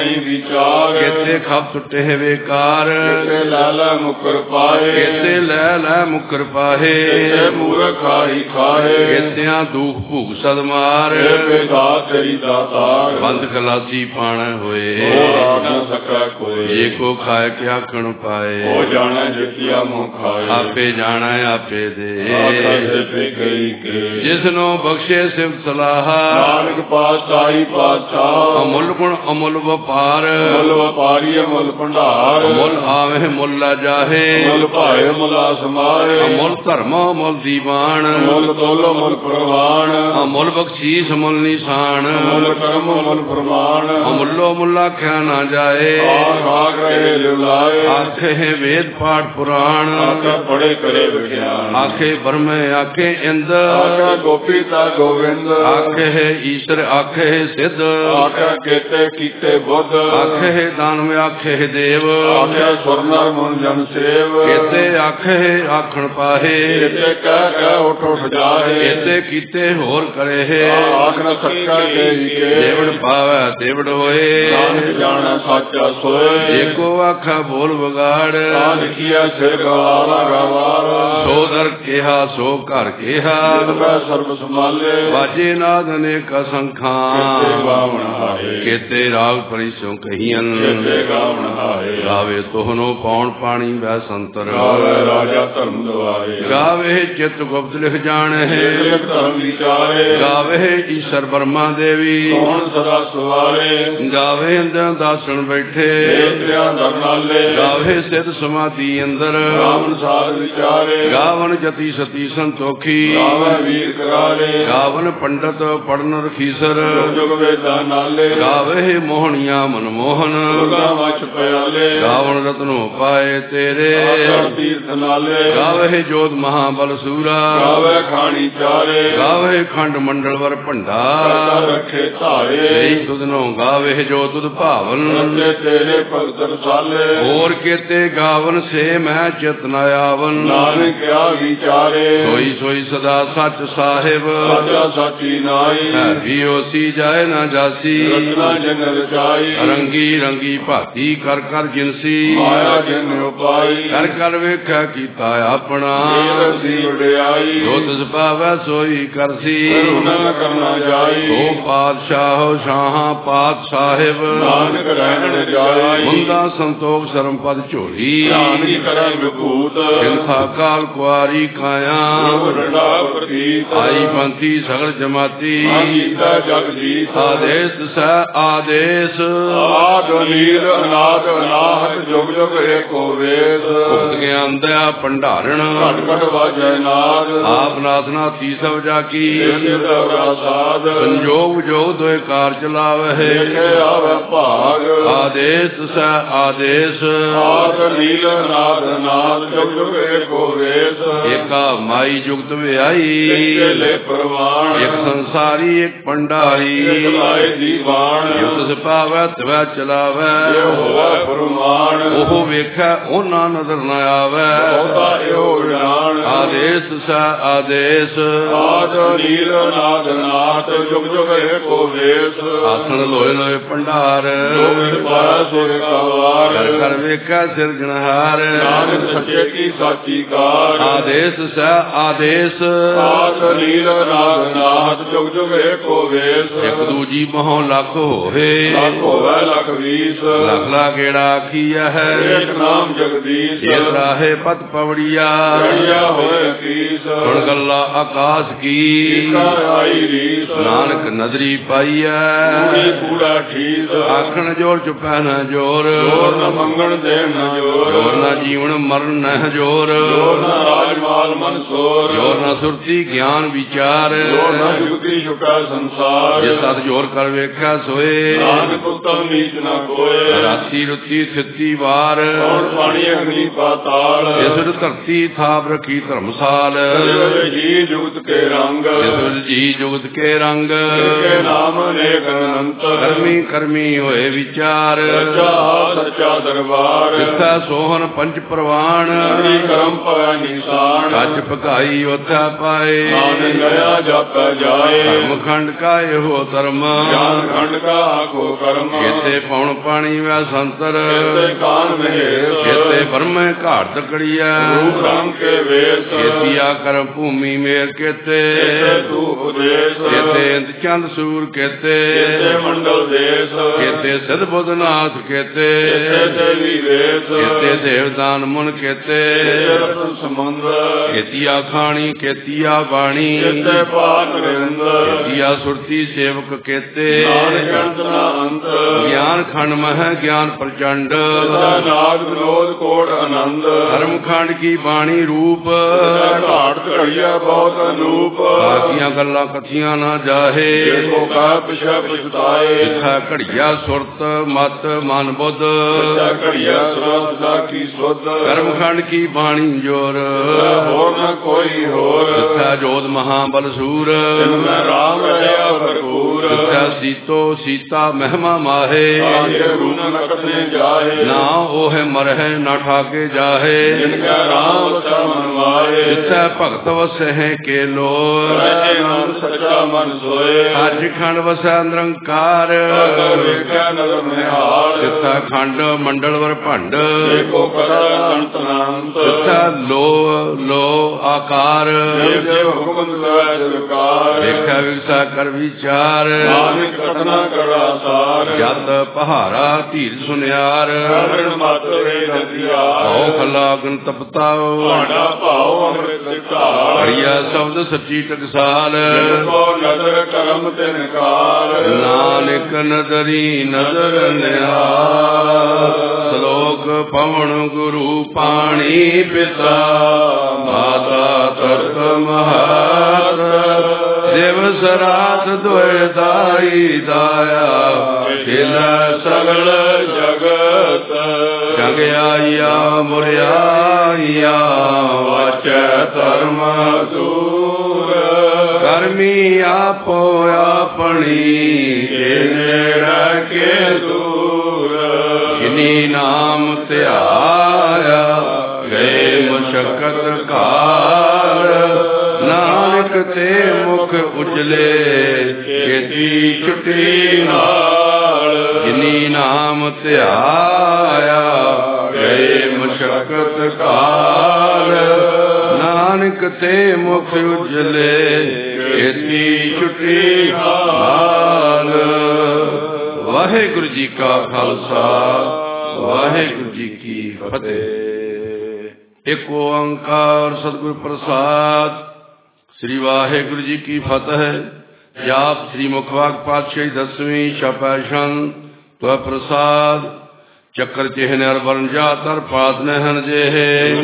ਨਹੀਂ ਵਿਚਾਰ ਕਿਤੇ ਖਪ ਟੁੱਟੇ ਵੇਕਾਰ ਕਿਤੇ ਲੈ ਲੈ ਮੁਕਰ ਪਾਏ ਕਿਤੇ ਲੈ ਲੈ ਮੁਕਰ ਪਾਹੇ ਕਿਤੇ ਮੂਰਖ ਖਾਈ ਖਾਏ ਕਿਤਿਆਂ ਦੁਖ ਭੂਖ ਸਦਮਾਰ ਬੇਦਾ ਤੇਰੀ ਦਾਤਾਰ ਬੰਦ ਖਲਾਸੀ ਪਾਣ ਹੋਏ ਹੋ ਨਾ ਸਕਾ ਕੋਈ ਜੇ ਕੋ ਖਾਏ ਕਿ ਆਖਣ ਪਾਏ ਹੋ ਜਾਣਾ ਜਿਤਿਆ ਮੋਹ ਖਾਏ ਆਪੇ ਜਾਣਾ ਆਪੇ ਦੇ ਆਖੇ ਤੇ ਗਈ ਕੇ ਜਿਸਨੂੰ ਬਖਸ਼ੇ ਸਿਫਤ ਸਲਾਹ ਨਾਨਕ ਪਾਤਸ਼ਾਹੀ ਪਾਤਸ਼ਾਹ ਅਮੁੱਲ ਗੁਣ ਅਮੁੱਲ ਵਪਾਰ ਮੁੱਲ ਵਪਾਰੀ ਮੁੱਲ ਭੰਡਾਰ ਅਮੁੱਲ ਆਵੇ ਮੁੱਲ ਜਾਹੇ ਮੁੱਲ ਭਾਏ ਮੁੱਲਾ ਸਮਾਰੇ ਅਮੁੱਲ ਧਰਮ ਅਮੁੱਲ ਦੀਵਾਨ ਮੁੱਲ ਤੋਲੋ ਮੁੱਲ ਪ੍ਰਵਾਨ ਅਮੁੱਲ ਬਖਸ਼ੀਸ ਅਮੁੱਲ ਨਿਸ਼ਾਨ ਮੁੱਲ ਕਰਮ ਮੁੱਲ ਪ੍ਰਮਾਣ ਅਮੁੱਲੋ ਮੁੱਲ ਆਖਿਆ ਨਾ ਜਾਏ ਆਖ ਆਖ ਰਹੇ ਲਿਵਲਾਏ ਆਖੇ ਵੇਦ ਪਾਠ ਪੁਰਾਣ ਆਖੇ ਪੜੇ ਕਰੇ ਵਿਗਿਆਨ ਆਖੇ ਬ੍ਰਹਮੇ ਆਖੇ ਇੰਦ ਆਖੇ ਗੋਪੀ ਤਾ ਗੋਵਿੰਦ ਆਖੇ ਈਸ਼ਰ ਆਖੇ ਸਿੱਧ ਆਖੇ ਕੀਤੇ ਕੀਤੇ ਬੁੱਧ ਆਖੇ ਦਾਨਵ ਆਖੇ ਦੇਵ ਆਖੇ ਸੁਰਨਰ ਮਨ ਜਨ ਸੇਵ ਕਿਤੇ ਆਖੇ ਆਖਣ ਪਾਹੇ ਕਿਤੇ ਕਹਿ ਕਹਿ ਉਠ ਉਠ ਜਾਏ ਕਿਤੇ ਕੀਤੇ ਹੋਰ ਕਰੇ ਆਖ ਨਾ ਸਕਾ ਕੇ ਕੇ ਦੇਵੜ ਪਾਵੈ ਦੇਵੜ ਹੋਏ ਨਾਨਕ ਜਾਣੈ ਸਾਚਾ ਸੋਏ ਏਕੋ ਆਖਾ ਬੋਲ ਵਿਗਾੜ ਆ ਲਿਖਿਆ ਸਿਰ ਗਵਾਰਾ ਗਵਾਰਾ ਸੋ ਦਰ ਕਿਹਾ ਸੋ ਘਰ ਕਿਹਾ ਮੈਂ ਸਰਬ ਸੰਭਾਲੇ ਬਾਜੇ ਨਾਦ ਅਨੇਕ ਕਿਤੇ ਸੰਖਾਂ ਗਾਵਣ ਹਾਏ ਕਿਤੇ ਰਾਗ ਪਰਿਸੋਂ ਕਹੀਆਂ ਕਿਤੇ ਗਾਵਣ ਹਾਏ ਗਾਵੇ ਤੋਹਨੋ ਪੌਣ ਪਾਣੀ ਵੈ ਸੰਤਰ ਗਾਵੇ ਰਾਜਾ ਧਰਮ ਦਵਾਏ ਗਾਵੇ ਚਿਤ ਗੁਪਤ ਲਿਖ ਜਾਣੇ ਲਿਖ ਧਰਮ ਵਿਚਾਰੇ ਗਾਵੇ ਈਸ਼ਰ ਬਰਮਾ ਦੇਵੀ ਕੌਣ ਸਦਾ ਸਵਾਰੇ ਗਾਵੇ ਅੰਦਰ ਦਾਸਣ ਬੈਠੇ ਦੇਵਤਿਆਂ ਦਰਨਾਲੇ ਗਾਵੇ ਸਿੱਧ ਸਮਾਧੀ ਅੰਦਰ ਰਾਮ ਸਾਧ ਵਿਚਾਰੇ ਗਾਵਨ ਜਤੀ ਸਤੀ ਸੰਤੋਖੀ ਗਾਵੇ ਵੀਰ ਕਰਾਰੇ ਗਾਵਨ ਪੰਡਤ ਪੜਨ ਰਖੀਸਰ ਜੁਗ ਵੇਦਾਂ ਨਾਲੇ ਗਾਵੇ ਮੋਹਣੀਆਂ ਮਨਮੋਹਨ ਦੁਰਗਾ ਮਚ ਪਿਆਲੇ ਗਾਵਨ ਰਤਨੋ ਪਾਏ ਤੇਰੇ ਆਸਰ ਤੀਰਥ ਨਾਲੇ ਗਾਵੇ ਜੋਤ ਮਹਾਬਲ ਸੂਰਾ ਗਾਵੇ ਖਾਣੀ ਚਾਰੇ ਗਾਵੇ ਖੰਡ ਮੰਡਲ ਵਰ ਭੰਡਾ ਕਰਤਾ ਰੱਖੇ ਧਾਰੇ ਸਹੀ ਤੁਧਨੋ ਗਾਵੇ ਜੋ ਤੁਧ ਭਾਵਨ ਰੱਜੇ ਤੇਰੇ ਭਗਤ ਰਸਾਲੇ ਹੋਰ ਕੀਤੇ ਗਾਵਨ ਸੇ ਮੈਂ ਚਿਤਨ ਆਵਨ ਨਾਨਕ ਕਿਆ ਵਿਚਾਰੇ ਸੋਈ ਸੋਈ ਸਦਾ ਸੱਚ ਸਾਹਿਬ ਸਾਚਾ ਸਾਚੀ ਨਾਈ ਹੈ ਵੀ ਹੋਸੀ ਜਾਏ ਨਾ ਜਾਸੀ ਰਤਨਾ ਜਨ ਰਚਾਈ ਰੰਗੀ ਰੰਗੀ ਭਾਤੀ ਕਰ ਕਰ ਜਿਨਸੀ ਮਾਇਆ ਜਨ ਉਪਾਈ ਕਰ ਕਰ ਵੇਖਿਆ ਕੀਤਾ ਆਪਣਾ ਜੀਵ ਦੀ ਵਡਿਆਈ ਜੋ ਤਿਸ ਪਾਵੈ ਸੋਈ ਕਰਸੀ ਕਰੁਣਾ ਕਰਨਾ ਜਾਈ ਓ ਪਾਤਸ਼ਾਹ ਸ਼ਾਹਾਂ ਪਾਤ ਸਾਹਿਬ ਨਾਨਕ ਰਹਿਣ ਜਾਈ ਮੁੰਦਾ ਸੰਤੋਖ ਸ਼ਰਮ ਪਦ ਝੋਲੀ ਧਿਆਨ ਕੀ ਕਰੈ ਵਿਭੂਤ ਕਿੰਥਾ ਕਾਲ ਕੁਆਰੀ ਕਾਇਆ ਰੜਾ ਪ੍ਰਤੀਤ ਆਈ ਪੰਥੀ ਸਗਲ ਜਮਾਤੀ ਆਜੀਤਾ ਜਗ ਜੀਤ ਆਦੇਸ ਸੈ ਆਦੇਸ ਆਦ ਨੀਰ ਅਨਾਦ ਅਨਾਹਤ ਜੁਗ ਜੁਗ ਏਕੋ ਵੇਦ ਭੁਗਤ ਗਿਆਨ ਦਇਆ ਭੰਡਾਰਣ ਘਟ ਘਟ ਵਾਜੈ ਨਾਦ ਆਪ ਨਾਥ ਨਾਥੀ ਸਭ ਜਾ ਕੀ ਨਿਤ ਸਾਧ ਸੰਜੋਗ ਜੋਗ ਦੋਇ ਕਾਰ ਚਲਾਵਹਿ ਦੇਖੇ ਆਵੇ ਭਾਗ ਆਦੇਸ ਸੈ ਆਦੇਸ ਆਦ ਨੀਲ ਅਨਾਦ ਅਨਾਦ ਜੁਗ ਜੁਗ ਏਕੋ ਵੇਦ ਏਕਾ ਮਾਈ ਜੁਗਤ ਵਿਆਈ ਲੈ ਪ੍ਰਵਾਨ ਇੱਕ ਸੰਸਾਰੀ ਇੱਕ ਪੰਡਾਰੀ ਲਾਏ ਦੀਵਾਨ ਜਿਸ ਪਾਵੈ ਤਵੈ ਚਲਾਵੈ ਹੋਵੇ ਫਰਮਾਨ ਉਹ ਵੇਖੈ ਉਹਨਾਂ ਨਜ਼ਰ ਨ ਆਵੈ ਬਹੁਤਾ ਇਹੋ ਜਾਣ ਆਦੇਸ ਸੈ ਆਦੇਸ ਆਦ ਨੀਲ ਅਨਾਦ ਅਨਾਦ ਜੁਗ ਜੁਗ ਏਕੋ ਵੇਦ ਆਸਣ ਲੋਏ ਲੋਏ ਭੰਡਾਰ ਗੋਬਿੰਦ ਪਾਇਆ ਸੋਏ ਕਾਵਾਰ ਕਰ ਕਰ ਵੇਖੈ ਸਿਰਜਣਹਾਰ ਨਾਨਕ ਸੱਚੇ ਕੀ ਸਾਚੀ ਕਾਰ ਆਦੇਸ ਸੈ ਆਦੇਸ ਆਦ ਨੀਲ ਅਨਾਦ ਅਨਾਦ ਜੁਗ ਜੁਗ ਏਕੋ ਵੇਦ ਇੱਕ ਦੂਜੀ ਮਹੋਂ ਲੱਖ ਹੋਵੇ ਲੱਖ ਹੋਵੇ ਲੱਖ ਵੀਸ ਲੱਖ ਲਾ ਗੇੜਾ ਆਖੀਆ ਹੈ ਏਕ ਨਾਮ ਜਗਦੀਸ਼ ਇਹ ਰਾਹੇ ਪਤ ਪਵੜੀਆ ਕੜਿਆ ਹੋਏ ਕੀਸ ਹੁਣ ਗੱਲਾ ਆਕਾਸ਼ ਕੀ ਆਈ ਰੀਸ ਨਾਨਕ ਨਦਰੀ ਪਾਈਐ ਕੂੜੀ ਕੂੜਾ ਠੀਸ ਆਖਣ ਜੋਰ ਚੁਪੈ ਨ ਜੋਰ ਜੋਰ ਨ ਮੰਗਣ ਦੇਣ ਨ ਜੋਰ ਜੋਰ ਨ ਜੀਵਨ ਮਰਨ ਨ ਜੋਰ ਜੋਰ ਨ ਰਾਜ ਮਾਲ ਮਨ ਸੋਰ ਜੋਰ ਨ ਸੁਰਤੀ ਗਿਆਨ ਵਿਚਾਰ ਜੋਰ ਨ ਜੁਗਤੀ ਛੁਟਾ ਸੰਸਾਰ ਜੇ ਸਤ ਜੋਰ ਕਰ ਵੇਖਿਆ ਸੋਏ ਨਾਨਕ ਉਤਮ ਨੀਚ ਨ ਕੋਏ ਰਾਤੀ ਰੁੱਤੀ ਸਿੱਤੀ ਵਾਰ ਕੌਣ ਪਾਣੀ ਅਗਨੀ ਪਾਤਾਲ ਜਿਸ ਧਰਤੀ ਥਾਪ ਰੱਖੀ ਧਰਮਸਾਲ ਕਦੇ ਜੀ ਜੁਗਤ ਕੇ ਰੰਗ ਜਿਸ ਜੀ ਜੁਗਤ ਕੇ ਰੰਗ ਕੇ ਨਾਮ ਅਨੇਕ ਅਨੰਤ ਕਰਮੀ ਕਰਮੀ ਹੋਏ ਵਿਚਾਰ ਸੱਚਾ ਸੱਚਾ ਦਰਬਾਰ ਜਿੱਥਾ ਸੋਹਣ ਪੰਜ ਪ੍ਰਵਾਨ ਹਰੀ ਕਰਮ ਪਵੈ ਨਿਸ਼ਾਨ ਕੱਚ ਪਕਾਈ ਉਥਾ ਪਾਏ ਨਾਨਕ ਗਿਆ ਜਾਪੈ ਜਾਏ ਧਰਮ ਖੰਡ ਕਾ ਇਹੋ ਧਰਮ ਗਿਆਨ ਖੰਡ ਕਾ ਆਖੋ ਕਰਮ ਕਿਤੇ ਪਉਣ ਪੌਣ ਪਾਣੀ ਵੈ ਸੰਤਰ ਕੇਤੇ ਕਾਨ ਮਹੇਸ਼ ਕੇਤੇ ਬਰਮੇ ਘਾਟ ਕੜੀਐ ਰੂਪ ਰੰਗ ਕੇ ਵੇਸ ਕੇਤੀਆ ਕਰ ਭੂਮੀ ਮੇਰ ਕੇਤੇ ਕੇਤੇ ਤੂ ਉਪਦੇਸ਼ ਕੇਤੇ ਇੰਦ ਚੰਦ ਸੂਰ ਕੇਤੇ ਕੇਤੇ ਮੰਡਲ ਦੇਸ ਕੇਤੇ ਸਿਧ ਬੁੱਧ ਨਾਥ ਕੇਤੇ ਕੇਤੇ ਦੇਵੀ ਵੇਸ ਕੇਤੇ ਦੇਵਦਾਨ ਮੁਨ ਕੇਤੇ ਕੇਤੇ ਰਤਨ ਸਮੁੰਦਰ ਕੇਤੀਆ ਖਾਣੀ ਕੇਤੀਆ ਬਾਣੀ ਕੇਤੇ ਪਾਤ ਰਿੰਦ ਕੇਤੀਆ ਸੁਰਤੀ ਸੇਵਕ ਕੇਤੇ ਨਾਨਕ ਅੰਤ ਨਾ ਅੰਤ ਗਿਆਨ ਖੰਡ ਮਹਿ ਗਿਆਨ ਪ੍ਰਚੰਡ ਸਦਾ ਨਾਦ ਵਿਨੋਦ ਕੋਟ ਆਨੰਦ ਧਰਮ ਖੰਡ ਕੀ ਬਾਣੀ ਰੂਪ ਘਾਟ ਘੜੀਆ ਬਹੁਤ ਅਨੂਪ ਬਾਕੀਆਂ ਗੱਲਾਂ ਕਥੀਆਂ ਨਾ ਜਾਹੇ ਦੇਖੋ ਕਾ ਪਿਛਾ ਪਛਤਾਏ ਜਿਥਾ ਘੜੀਆ ਸੁਰਤ ਮਤ ਮਨ ਬੁੱਧ ਸੱਚਾ ਘੜੀਆ ਸਰਤ ਦਾ ਕੀ ਸੁਧ ਕਰਮ ਖੰਡ ਕੀ ਬਾਣੀ ਜੋਰ ਹੋਰ ਨਾ ਕੋਈ ਹੋਰ ਜਿਥਾ ਜੋਤ ਮਹਾਬਲ ਸੂਰ ਤਿਨ ਮੈਂ ਰਾਮ ਰਹਾ ਭਰਪੂਰ ਜਿਥਾ ਸੀਤੋ ਸੀਤਾ ਮਹਿਮਾ ਮਾਹੇ ਆਗੇ ਰੂਪ ਨ ਕਟਨੇ ਜਾਹੇ ਨਾ ਉਹ ਮਰਹਿ ਨਾ ਠਾਕੇ ਜਾਹੇ ਜਿਨ ਕਾ ਰਾਮ ਵਸਾ ਮਨ ਮਾਏ ਜਿਥੈ ਭਗਤ ਵਸਹਿ ਕੇ ਲੋਰ ਰਹੇ ਨਾਮ ਸੱਚਾ ਮਨ ਸੋਏ ਅੱਜ ਖੰਡ ਵਸੈ ਨਿਰੰਕਾਰ ਅਗਰ ਵੇਖਿਆ ਨਦਰ ਨਿਹਾਲ ਜਿਥੈ ਖੰਡ ਮੰਡਲ ਵਰ ਭੰਡ ਦੇਖੋ ਕਰਾ ਅੰਤ ਨਾਂਤ ਜਿਥੈ ਲੋ ਲੋ ਆਕਾਰ ਦੇਵ ਦੇਵ ਹੁਕਮ ਦਵਾਇ ਸਰਕਾਰ ਵੇਖਿਆ ਵਿਗਸਾ ਕਰ ਵਿਚਾਰ ਨਾਨਕ ਕਟਨਾ ਕਰਾ ਸਾਰ ਜਤ ਪਹਾਰਾ ਧੀਰ ਸੁਨਿਆਰ ਕਰਨ ਮਤ ਵੇ ਨਦੀਆ ਭਉ ਖਲਾਗਨ ਤਪਤਾਓ ਤੁਹਾਡਾ ਭਾਉ ਅੰਮ੍ਰਿਤ ਢਾਲ ਹਰੀਆ ਸ਼ਬਦ ਸੱਚੀ ਟਕਸਾਲ ਕੋ ਨਦਰ ਕਰਮ ਤੇ ਨਿਕਾਲ ਨਾਨਕ ਨਦਰੀ ਨਦਰ ਨਿਹਾਲ ਸ਼ਲੋਕ ਪਵਨ ਗੁਰੂ ਪਾਣੀ ਪਿਤਾ ਮਾਤਾ ਤਰਤ ਮਹਾਤ ਦੇਵ ਸਰਾਤ ਦੁਇ ਦਾਈ ਦਾਇਆ ਖਿਲਾ ਸਗਲ ਜਗਤ ਜਗ ਆਇਆ ਮੁਰਿਆਇਆ ਵਾਚੈ ਧਰਮ ਦੂਰ ਕਰਮੀ ਆਪੋ ਆਪਣੀ ਕੇ ਨੇੜੇ ਕੇ ਦੂਰ ਜਿਨੀ ਨਾਮ ਧਿਆਇਆ ਗਏ ਮੁਸ਼ਕਤ ਕਾਲ ਨਾਨਕ ਤੇ ਮੁਖ ਉਜਲੇ ਛੇਤੀ ਛੁੱਟੀ ਨਾਲ ਜਿਨੀ ਨਾਮ ਧਿਆਇਆ ਗਏ ਮੁਸ਼ਕਤ ਕਾਲ ਨਾਨਕ ਤੇ ਮੁਖ ਉਜਲੇ ਛੇਤੀ ਛੁੱਟੀ ਨਾਲ। ਵਾਹਿਗੁਰੂ ਜੀ ਕਾ ਖਾਲਸਾ ਵਾਹਿਗੁਰੂ ਜੀ ਕੀ ਫਤਿਹ। ਇੱਕ ਓੰਕਾਰ ਸਤਿਗੁਰ ਪ੍ਰਸਾਦ। ਸ੍ਰੀ ਵਾਹਿਗੁਰੂ ਜੀ ਕੀ ਫਤਿਹ। ਜਾਪ ਸ੍ਰੀ ਮੁਖਵਾਕ ਪਾਤਸ਼ਾਹੀ ਦਸਵੀਂ ਛਪੈਸ਼ਨ ਤੋ ਪ੍ਰਸਾਦ ਚੱਕਰ ਚਿਹਨ ਅਰ ਵਰਨ ਜਾ ਤਰ ਪਾਤ ਨਹਨ ਜਿਹੇ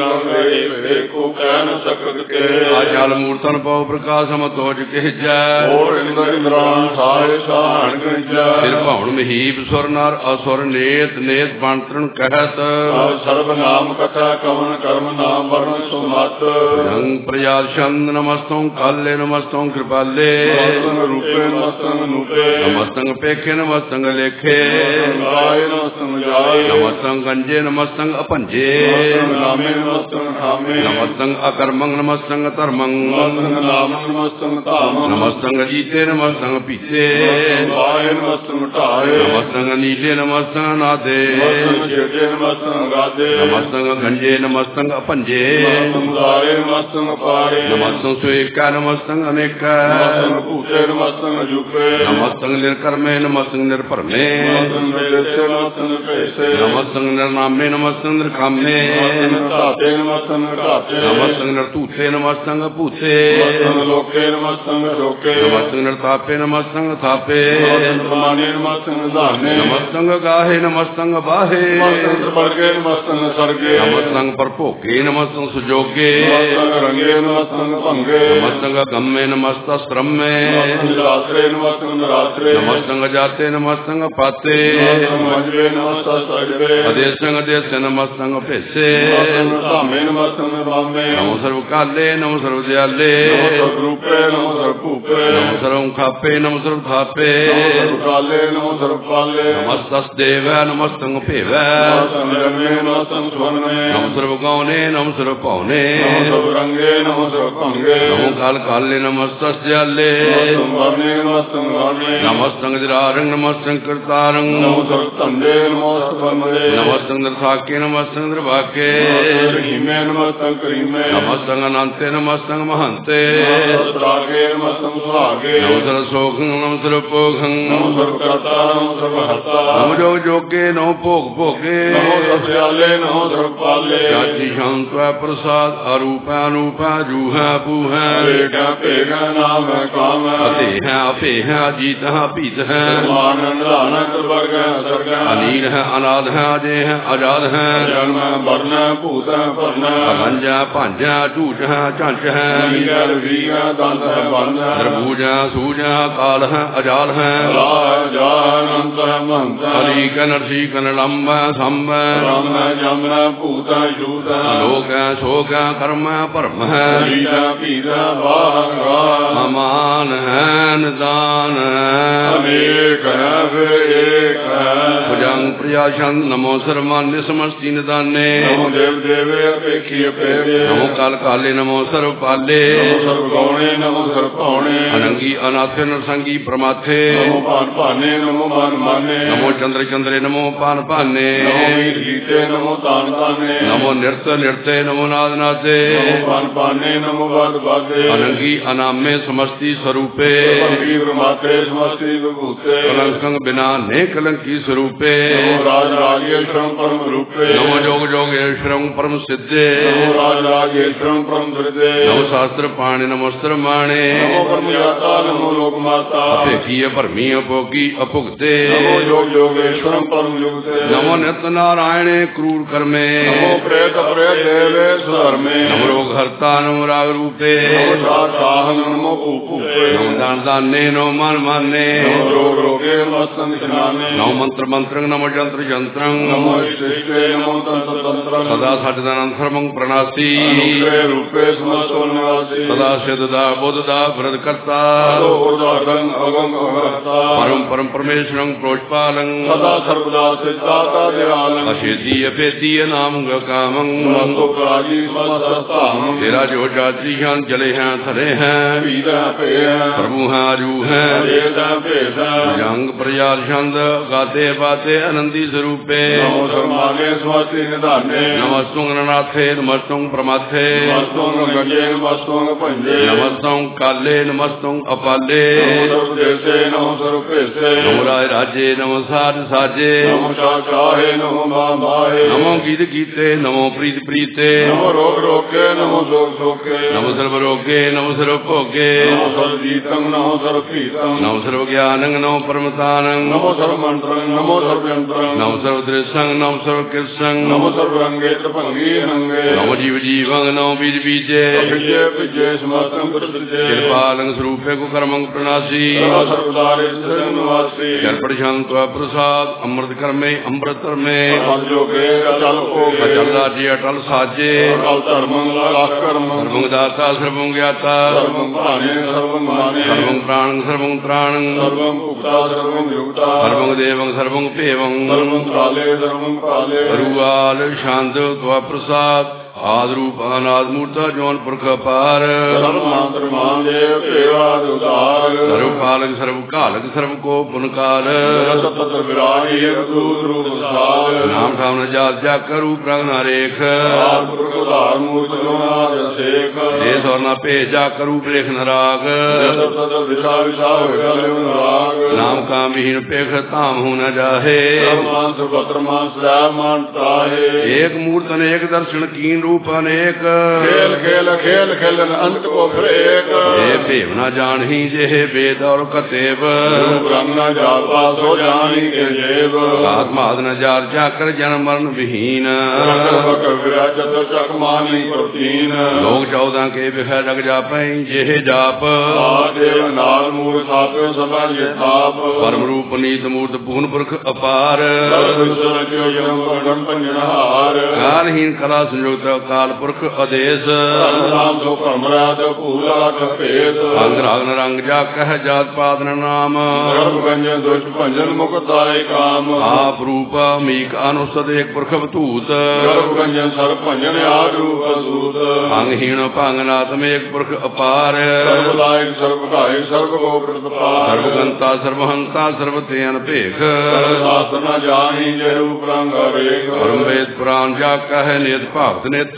ਦੇਖੋ ਕਹਿ ਨ ਸਕਤ ਕੇ ਆਚਲ ਮੂਰਤਨ ਪਉ ਪ੍ਰਕਾਸ਼ ਮਤੋਜ ਕਹਿਜੈ ਹੋਰ ਇੰਦਰ ਇੰਦਰਾਨ ਸਾਰੇ ਸਾਹਣ ਗੰਜੈ ਫਿਰ ਭਉਣ ਮਹੀਪ ਸੁਰ ਨਰ ਅਸੁਰ ਨੇਤ ਨੇਤ ਬੰਤਰਨ ਕਹਿਤ ਸਰਬ ਨਾਮ ਕਥਾ ਕਵਨ ਕਰਮ ਨਾਮ ਵਰਨ ਸੁਮਤ ਰੰਗ ਪ੍ਰਯਾਦ ਛੰਦ ਨਮਸਤੰ ਕਾਲੇ ਨਮਸਤੰ ਕਿਰਪਾਲੇ ਨਮਸਤੰ ਰੂਪੇ ਨਮਸਤੰ ਨੂਪੇ ਨਮਸਤੰ ਪੇਖੇ ਨਮਸਤੰ ਲੇਖੇ ਗਾਏ ਨਮਸਤੰ ਜਾਏ ਨਮਸਤੰ ਗੰਜੇ ਨਮਸਤੰ ਅਪੰਜੇ ਨਾਮੇ ਨਮਸਤੰ ਖਾਮੇ ਨਮਸਤੰ ਅਕਰਮੰ ਨਮਸਤੰ ਧਰਮੰ ਨਮਸਤੰ ਨਾਮ ਨਮਸਤੰ ਧਾਮ ਨਮਸਤੰ ਜੀਤੇ ਨਮਸਤੰ ਪੀਤੇ ਗਾਏ ਨਮਸਤੰ ਢਾਏ ਨਮਸਤੰ ਨੀਲੇ ਨਮਸਤੰ ਨਾਦੇ ਨਮਸਤੰ ਛੇਟੇ ਨਮਸਤੰ ਗਾਦੇ ਨਮਸਤੰ ਗੰਜੇ ਨਮਸਤੰ ਅਪੰਜੇ ਨਮਸਤੰ ਦਾਰੇ ਨਮਸਤੰ ਪਾਰੇ ਨਮਸਤੰ ਸੁਏਕਾ ਨਮਸਤੰ ਅਨੇਕਾ ਨਮਸਤੰ ਭੂਤੇ ਨਮਸਤੰ ਜੁਪੇ ਨਮਸਤੰ ਨਿਰਕਰਮੇ ਨਮਸਤੰ ਨਿਰਭਰਮੇ ਨਮਸਤੰ ਵੇਸੇ ਨਮਸਤੰ ਭੇਸੇ ਨਮਸਤੰ ਨਿਰਨਾਮੇ ਨਮਸਤੰ ਨਿਰਕਾਮੇ ਨਮਸਤੰ ਘਾਤੇ ਨਮਸਤੰ ਘਾਤੇ ਨਮਸਤੰ ਨਿਰਤੂਤੇ ਨਮਸਤੰ ਭੂਤੇ ਨਮਸਤੰ ਲੋਕੇ ਨਮਸਤੰ ਲੋਕੇ ਨਮਸਤੰ ਨਿਰਤਾਪੇ ਨਮਸਤੰ ਥਾਪੇ ਨਮਸਤੰ ਪ੍ਰਮਾਣੇ ਨਮਸਤੰ ਧਾਨੇ ਨਮਸਤੰ ਗਾਹੇ ਨਮਸਤੰ ਬਾਹੇ ਨਮਸਤੰ ਸਰਗੇ ਨਮਸਤੰ ਸਰਗੇ ਨਮਸਤੰ ਪਰਭੋਗੇ ਨਮਸਤੰ ਸੁਜੋਗੇ ਨਮਸਤੰ ਰੰਗੇ ਨਮਸਤੰ ਭੰਗੇ ਨਮਸਤੰ ਗੰਮੇ ਨਮਸਤੰ ਸ਼੍ਰਮੇ ਨਰਾਤਰੇ ਨਮਸਤੰ ਨਰਾਤਰੇ ਨਮਸਤੰ ਜਾਤੇ ਨਮਸਤੰ ਪਾਤੇ ਨਮਸਤੰ ਮਜਵੇ ਨਮਸਤੰ सजवे अदेशं अदेश नमस्तंग पेसे धामे नमस्तंग धामे नमो सर्व काले नमो सर्व दयाले नमो सर्वरूपे नमो सर्वभूपे नमो सर्वं खापे नमो सर्व थापे नमो सर्वकाले नमो सर्वकाले नमस्तस्देव नमस्तंग पेव नमस्तंग स्वर्णे नमो सर्व गौने नमो सर्व पौने नमो सर्वरंगे नमो सर्वभंगे नमो काल काले नमस्तस्याले नमस्तंग वर्णे नमस्तंग वर्णे नमस्तंग दिरारंग नमस्तंग कृतारंग नमो सर्वतंडे नमो सर्वमदे नमस्तंग दर्शाके नमस्तंग द्रवाके करीमे नमस्तंग करीमे नमस्तंग अनंते नमस्तंग महंते नमस्तरागे नमस्तंग सुहागे नमो सर्व सोखं नमो सर्व पोखं नमो सर्वकर्ता नमो सर्वहर्ता नमो जोग जोगे नमो भोग भोगे नमो सर्वदयाले नमो सर्वपाले चाची शांत प्रसाद अरूप अनूप जूहा पूहा पेगा पेगा नाम है काम है अते हैं अपे हैं अजीत हैं पीत हैं आनंद आनंद वर्ग सर्ग अनील है अनाथ है अजय है आजाद है जन्म वर्ण भूत पर्ण अभंजा पांजा टूट है चंच है दंत है बंध द्रभूजा सूजा काल है अजाल है जानंत है मंत अली कनरसी कनलम्ब संब ब्रह्म जम्न भूत शूत लोक शोक कर्म परम है पीता पीता वाह अमान है निदान अनेक है फिर एक है भुजंग प्रिया छंद नमो सर्वमान्य समस्ती निदाने नमो देव देवे अपेक्षी अपेक्षे नमो काल काले नमो सर्व पाले नमो सर्व गौणे नमो सर्व पौणे अनंगी अनाथे नरसंगी प्रमाथे नमो पान पाने नमो मान माने नमो चंद्र चंद्रे नमो पान पाने नमो वीर गीते नमो तान ताने नमो नृत्य नृत्य नमो नाद नाथे नमो पान पाने नमो वाद वादे अनंगी अनामे समस्ती स्वरूपे परमवीर ब्रह्माते समस्ती विभूते कलंकंग बिना ने कलंकी स्वरूपे नमो राज राजेश्वरम परम रूपे नमो जोग जोगेश्वरम परम सिद्धे नमो राज राजेश्वरम परम हृदय नमो शास्त्र पाणे नमोस्त्र माणे नमो परमयाता नमो लोक माता अपेखीय परमी अपोकी अपुगते नमो योग योगेश्वरम परम युगते नमो नित्य नारायणे क्रूर कर्मे नमो प्रेत प्रेत देवे स्वरमे नमो रोग हरता नमो राग रूपे नमो शाह नमो भूपूपे नमो दान दाने नमो मान माने नमो रोग रोगे मस्तन स्नाने नमो मंत्र मंत्रं नमो जंत्र जंत्रं नमो इष्टे नमो तंत्र तंत्र सदा सचदानंतरमं प्रणासी अनुग्रह रूपे समस्तो निवासी सदा सिद्धदा बोधदा वरदकर्ता अगम अगम अगर्ता परम परम परमेश्वरं प्रोष्पालं सदा सर्वदा सिद्धाता दयालं अशेतीय पेतीय नाम कामं नमो काजी समस्ताहं तेरा जो जाति हैं जले हैं थले हैं पीदा पे प्रभु हैं आजू हैं पेदा पेदा जंग प्रयाल छंद गाते बाते आनंदी स्वरूपे नमो सर्वमागे स्वस्ति निधाने नमस्तुं नाथे नमस्तुं प्रमाथे नमस्तों गंगे नमस्तों पंजे नमस्तुं काले नमस्तुं अपाले नमो सर्वदेशे नमो सर्वपेशे नमो राय राजे नमो साज साजे नमो चाहे नमो माहे नमो गीत गीते नमो प्रीत प्रीते नमो रोग रोके नमो शोक शोके नमो सर्व रोगे नमो सर्व भोगे नमो सर्वजीतं नमो सर्वपीतं नमो सर्व ज्ञानं नमो परमतानं नमो सर्वमंत्रं नमो सर्वयंत्रं नमो सर्व दृश्यं नमो सर्व कृष्णं नमो सर्वरंगे त्रिभंगी रंगे नमो जीव जीवं नमो बीज बीजे विजय विजय समस्तं प्रसिद्धे कृपालं स्वरूपे कुकर्मं प्रणासी सर्वदारिद्र्य निवासी जलपड़ शांत प्रसाद अमृत कर्मे अमृत कर्मे जोगे अचल ओगे अचल राज्य अटल साजे अटल धर्मं लाकर्म सर्वं दाता सर्वं ज्ञाता सर्वं प्राणे सर्वं माने सर्वं प्राणं सर्वं त्राणं सर्वं पुक्ता सर्वं युक्ता सर्वं देवं सर्वं पेवं सर्वं काले सर्वं काले रुवाल शांत त्वा प्रसाद आदरूप अनाद मूर्ता जौन पुरख पार सर्वमात्र मान देव सेवाद उदार सर्वपालक सर्वकालक सर्व को पुनकाल तत्र विराही दूत रूप सार नाम ठाम न जात जा करू प्रगना रेख पुरख उदार मूर्त जोनाद शेख देश और न पे जा करू प्रेख न राग तत्र दिशा विशा विकल राग नाम काम विहीन पेख ताम हूं न जाहे सर्वमान सर्वत्र मान श्राय मानता है एक मूर्त अनेक दर्शन कीन रूप अनेक खेल खेल खेल खेल अंत को फिर एक हे भेव न जान ही जे वेद और कतेव ब्रह्म न जाता सो जानी के जेब आत्माद न जार जाकर जन्म मरण विहीन विराजत चकमानी प्रतीन लोग चौदह के बिखर रग जापै जे जाप देव नाल मूल साप्यो सदा ये ताप परम रूप नीत मूर्त पूर्ण पुरख अपार ਕਾਲਹੀਨ ਕਲਾ ਸੰਯੁਕਤ ਅਕਾਲ ਪੁਰਖ ਆਦੇਸ਼ ਅੰਗ ਰਾਗ ਰੰਗ ਜਾ ਕਹਿ ਜਾਤ ਪਾਤ ਨਾਮ ਆਪ ਰੂਪ ਮੀਕ ਅਨੁਸਦ ਏਕ ਪੁਰਖ ਅਵਤੂਤ ਅੰਗਹੀਣ ਭੰਗਨਾਤਮ ਏਕ ਪੁਰਖ ਅਪਾਰ ਸਰਬਗੰਤਾ ਸਰਬਹੰਤਾ ਸਰਬਤੇ ਅਨਭੇਖ ਪਰਮ ਵੇਦ ਪੁਰਾਣ ਜਾ ਕਹਿ ਨਿਤ ਭਗਤ ਨਿਤ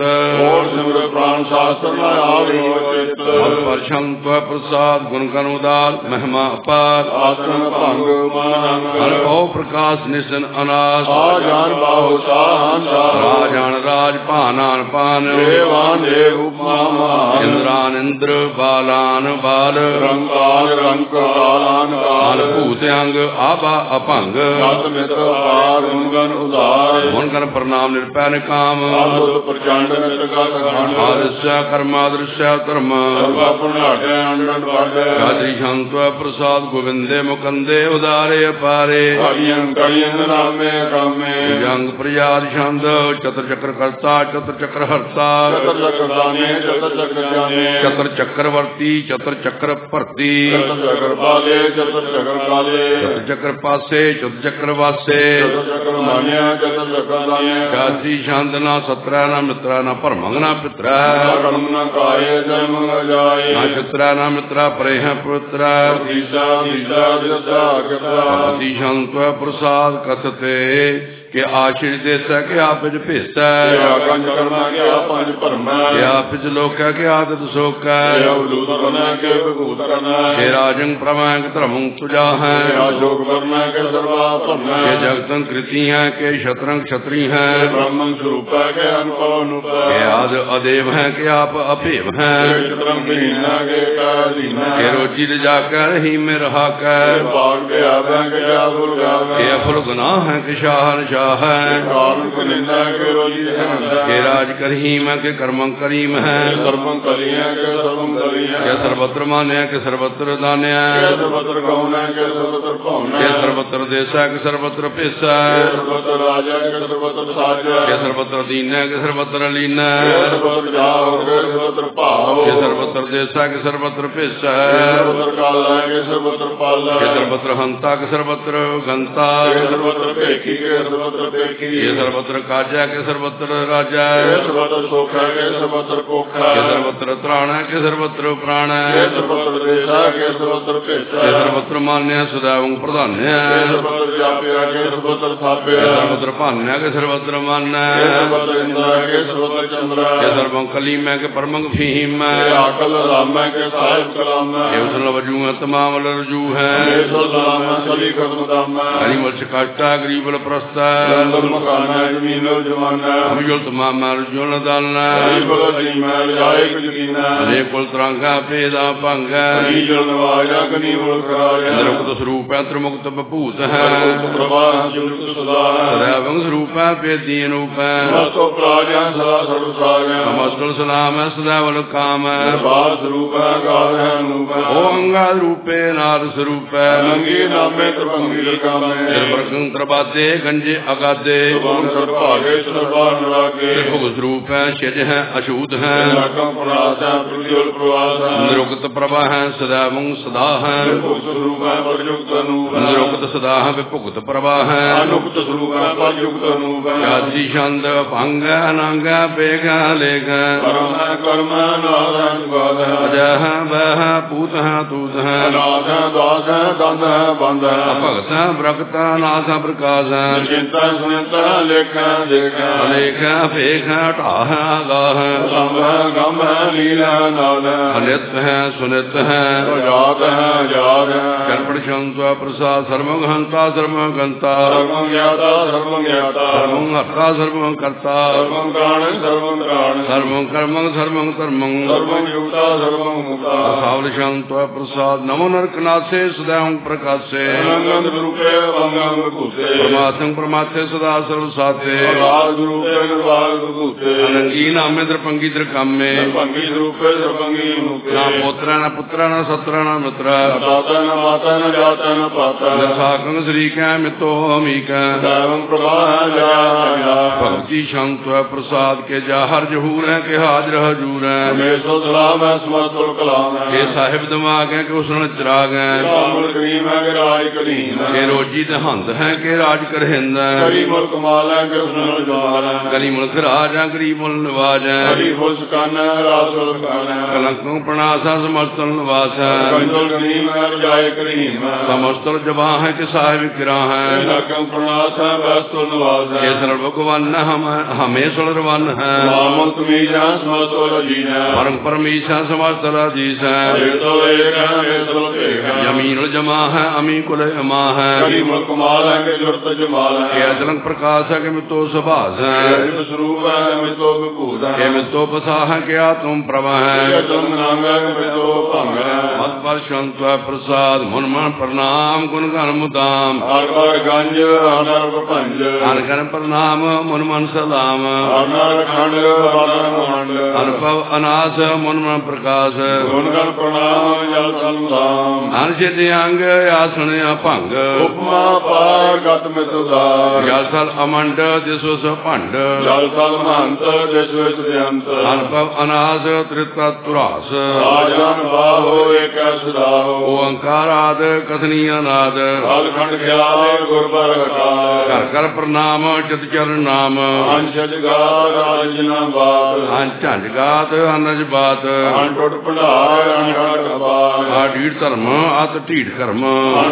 ਪਰਸ਼ੰਤ ਪ੍ਰਸਾਦ ਗੁਣ ਗਣ ਉਦਾਰ ਮਹਿਮਾ ਅਪਾਰ ਅਨਭਉ ਪ੍ਰਕਾਸ਼ ਨਿਸ਼ਨ ਅਨਾਸ ਰਾਜਾਨ ਰਾਜ ਭਾਨਾਨ ਪਾਨ ਇੰਦਰਾਨ ਇੰਦਰ ਬਾਲਾਨ ਬਾਲ ਭੂਤ ਅੰਗ ਆਬਾ ਅਭੰਗ ਗੁਣ ਗਣ ਪ੍ਰਣਾਮ ਨਿਰਪੈ ਨਿਕਾਮ ਆਦਿਸ਼ਾ ਕਰਮਾਦ੍ਰਿਸ਼ਾ ਧਰਮ ਗਾਦਰੀ ਸ਼ੰਤ ਪ੍ਰਸਾਦ ਗੋਬਿੰਦੇ ਮੁਕੰਦੇ ਉਦਾਰੇ ਅਪਾਰੇ ਜੰਗ ਪ੍ਰਯਾਦ ਛੰਦ ਚਤੁਰ ਚੱਕਰ ਕਰਤਾ ਚਤੁਰ ਚੱਕਰ ਹਰਤਾ ਚਤੁਰ ਚੱਕਰਵਰਤੀ ਚਤੁਰ ਚੱਕਰ ਭਰਤੀ ਚਤੁਰ ਚੱਕਰ ਪਾਸੇ ਚਤੁਰ ਚੱਕਰ ਵਾਸੇ ਗਾਦਰੀ ਛੰਦ ਨਾ ਸਤਰਾ ਨਾ ਮਿਤਰਾ ਨਾ ਭਰਮੰਗ ਨਾ ਪਿਤਰਾ ਨਾ ਚਿਤਰਾ ਨਾ ਮਿਤਰਾ ਪਰੇ ਹੈ ਪੁੱਤਰਾ ਅਤੀ ਸ਼ੰਤ ਪ੍ਰਸਾਦ ਕਥਤੇ ਕਿ ਆਸ਼ਿਰ ਦੇਸਾ ਕਿ ਆਪ ਵਿਚ ਭੇਸਾ ਕੰਜ ਕਰਨਾ ਕਿ ਆਪ ਪੰਜ ਭਰਮਾ ਕਿ ਆਪ ਵਿਚ ਲੋਕਾ ਕਿ ਆਦਿ ਸੋਕਾ ਕਿ ਅਵਲੂਤ ਕਰਨਾ ਕਿ ਭਗੂਤ ਕਰਨਾ ਕਿ ਰਾਜੰ ਪ੍ਰਮਾਂਗ ਧਰਮੰ ਤੁਜਾ ਹੈ ਆਜੋਗ ਕਰਨਾ ਕਿ ਸਰਵਾ ਭਰਮਾ ਕਿ ਜਗਤੰ ਕ੍ਰਿਤੀ ਹੈ ਕਿ ਸ਼ਤਰੰ ਛਤਰੀ ਹੈ ਬ੍ਰਹਮੰ ਸਰੂਪਾ ਕਿ ਅਨੁਭਵ ਅਨੂਪਾ ਕਿ ਆਦ ਅਦੇਵ ਹੈ ਕਿ ਆਪ ਅਭੇਵ ਹੈ ਸ਼ਤਰੰ ਬਹੀਨਾ ਕਿ ਕਾਦੀਨਾ ਕਿ ਰੋਜੀ ਰਜਾ ਕਰ ਹੀ ਮੇ ਰਹਾ ਕਰ ਭਾਗ ਕੇ ਆਵਾ ਕਿ ਜਾ ਫੁਲ ਗਾਵਾ ਕਿ ਅਫੁਲ ਗੁਨਾਹ ਹੈ ਕਿ ਸ਼ਾਹਨ ਸ਼ਾਹ के राज करीम है के कर्मं करीम है के सर्वत्र मान्य के सर्वत्र दान्य के सर्वत्र देश है के सर्वत्र पेशा के सर्वत्र दीन है के सर्वत्र लीन के सर्वत्र देश है के सर्वत्र पेशा के सर्वत्र हंता के सर्वत्र गंता ये सर्वत्र काजा के सर्वत्र राजा सर्वत्र सोखा के सर्वत्र कोखा के सर्वत्र त्राण के सर्वत्र प्राण के सर्वत्र देशा के सर्वत्र पेशा के सर्वत्र मान्य सदैव प्रधान्य सर्वत्र जाप्य के सर्वत्र स्थाप्य के सर्वत्र पान्य के सर्वत्र मान्य के सर्वत्र इंद्र के सर्वत्र चंद्र के सर्वं कलीम के परमं भीम आकल राम के साहिब कलाम के उसल वजू तमाम लरजू है सलाम सली खत्म दाम हरि वंश काष्टा गरीब प्रस्ता मकाना जमीन जमाना अभिजोल तमाम अर्जुन दालना अनेक कुल तरंगा पेदा भंगा निरुक्त स्वरूप है त्रिमुक्त बभूत है सदैव स्वरूप है पेदी अनूप है नमस्कुल सलाम है सदैव काम है ओंगा रूपे नाद स्वरूप है त्रिबादे गंजे अगाधे स्वरूप है शिज है अछूत है निरुक्त प्रभा है सदैव सदा है निरुक्त सदा है विभुक्त प्रभा है जाति छंद भंग अनंग बेग लेग अजह बह पूत तूत भगत भ्रगत नाथ प्रकाश लेखा लेखा फेखा टाह गाह गम लीला अनित है सुनित है कल्पण शंता प्रसाद सर्वघंता सर्वघंता सर्वहर्ता सर्वकर्ता सर्व कर्मं सर्वं कर्मं सावल शंता प्रसाद नमो नरकनाथे सदैव प्रकाशे परमात्म परमात्मे सदा सर्व साथे अनंगी नामे द्रपंगी द्रकामे ना पोत्रा ना पुत्रा ना सत्रा ना मित्रा साकं श्री कै मितो मीक भक्ति शंत प्रसाद के जा हर जहूर है के हाजर हजूर है के साहिब दिमाग है के उसने चिराग है के रोजी दहंद है के राज कर हिंद है गली मुल्क राज है गरीब मुल नवाज है कलंकों प्रणासा समस्तल निवास है समस्तल जबा है के साहिब किरा है के सरल भगवान हम हमें सुलरवन है परम परमेशा समस्तल अधीश है जमीन जमा है अमी कुल अमा है के अचलंग प्रकाश है के मितो सुभाष है के मितो पसा है के आत्म प्रभा है मत पर शंत प्रसाद मुन मन प्रणाम गुण गण मुदाम अनगन प्रणाम मुन मन सलाम अनुभव अनास मुन मन प्रकाश अनशित अंग आसन अभंग उपमा पार गत मित उदार जल सल अमंड दिसो भंड जल सल महंत दिसो अंत अनुभव अनास त्रितुरास राजन बाहो एक सदाहो ओंकार आद कथनी अनाद अलखंड ख्याल गुरबर कर कर प्रणाम चित चरण नाम अंशज गात राजना बात अंझ गात अनज बात अनटुट भंडार अनघट बात आ ढीठ धर्म अत ढीठ कर्म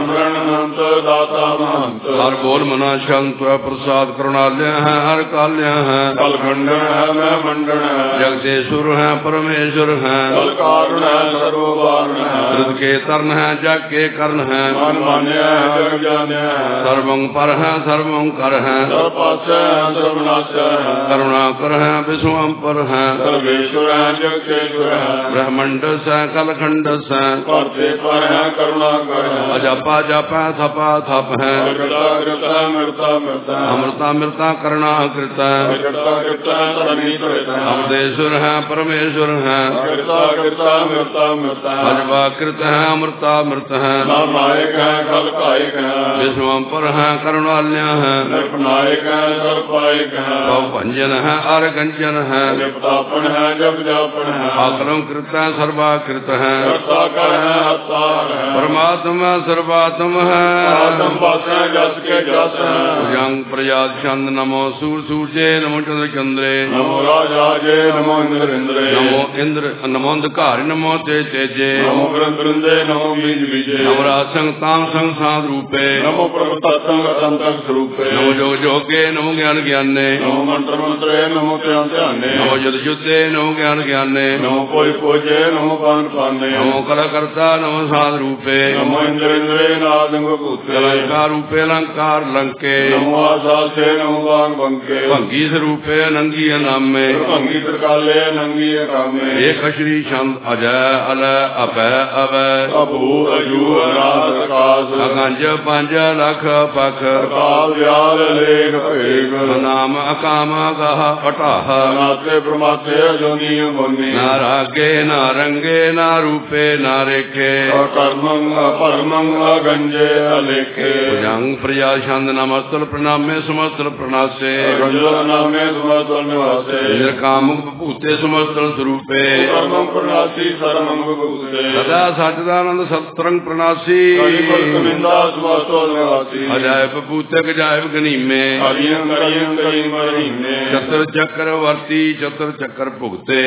अनंत दाता महंत हर बोल मना शंत प्रसाद करुणालय है हर काल्य है कल खंडन है मैं मंडन है जगदेश्वर है परमेश्वर है कल कारण है सर्ववारण है रुद के तर्ण है जग के कर्ण है मन मान्य है जग जान्य है सर्वं पर है सर्वं कर है सर्वपास है सर्वनाश है करुणा कर है विश्वम पर है सर्वेश्वर है जगदेश्वर है ब्रह्मंड से कलखंड से परते पर है करुणा कर है अजपा जपा थपा थप है अकृता कृता मृता मृता अमृता मृता करुणा कृत अकृता कृता तरणि त्वरित अमृतेश्वर है परमेश्वर है अकृता कृता मृता मृता अजबा कृत है अमृता मृत है नायक है खल कायक है विश्वम पर है करुणालय है निर्पनायक है सर्वपायक है भव भंजन है अर गंजन है जपतापन है जप जापन है आकलम कृत है सर्वाकृत है कर्ता कर है हत्ता है परमात्मा सर्वात्म है आत्म पास है जस के जस है भुजंग प्रयाद छंद नमो सूर सूर्ये नमो चंद्र चंद्रे नमो राजाजे नमो इंद्र इंद्रे नमो इंद्र नमो अंधकार नमो तेज तेजे नमो ग्रंथ वृंदे नमो बीज बीजे नमो रासंग तांग संग साध रूपे नमो प्रभुतत्व असंतक स्वरूपे नमो जोग जोगे नमो ज्ञान ज्ञाने नमो मंत्र मंत्रे नमो ध्यान ध्याने नमो युद्ध युद्धे नमो ज्ञान ज्ञाने नमो कोई पूजे नमो पान पाने नमो कल कर्ता नमो साध रूपे नमो इंद्र इंद्रे नादंग भूते अलंकार रूपे अलंकार लंके नमो आसाल से नमो बांग बंके भंगी स्वरूपे नंगी नामे भंगी त्रिकाले नंगी कामे एक श्री छंद अजय अल अभय अवय अभू अजू अनाथ आकाश अगंज पंज लख पख काल व्याल लेख भेग नाम अकाम गह अटाह नाते प्रमाते अजोनी मुनि न रागे न रंगे न रूपे न रेखे कर्मं परमं गंजे अलेखे भुजंग प्रजा छंद नमस्तल प्रणामे समस्तल प्रणासे गंजल नामे समस्तल निवासे निर्काम भूते समस्तल स्वरूपे कर्मं प्रणासी सर्वं भूते सदा सच्चिदानंद सत्रंग प्रणासी कलिमिंदा समस्तल निवासी अजायब भूते गजायब गनीमे हरियं हरियं कई मरीने चतर चक्रवर्ती चतर चक्र भुगते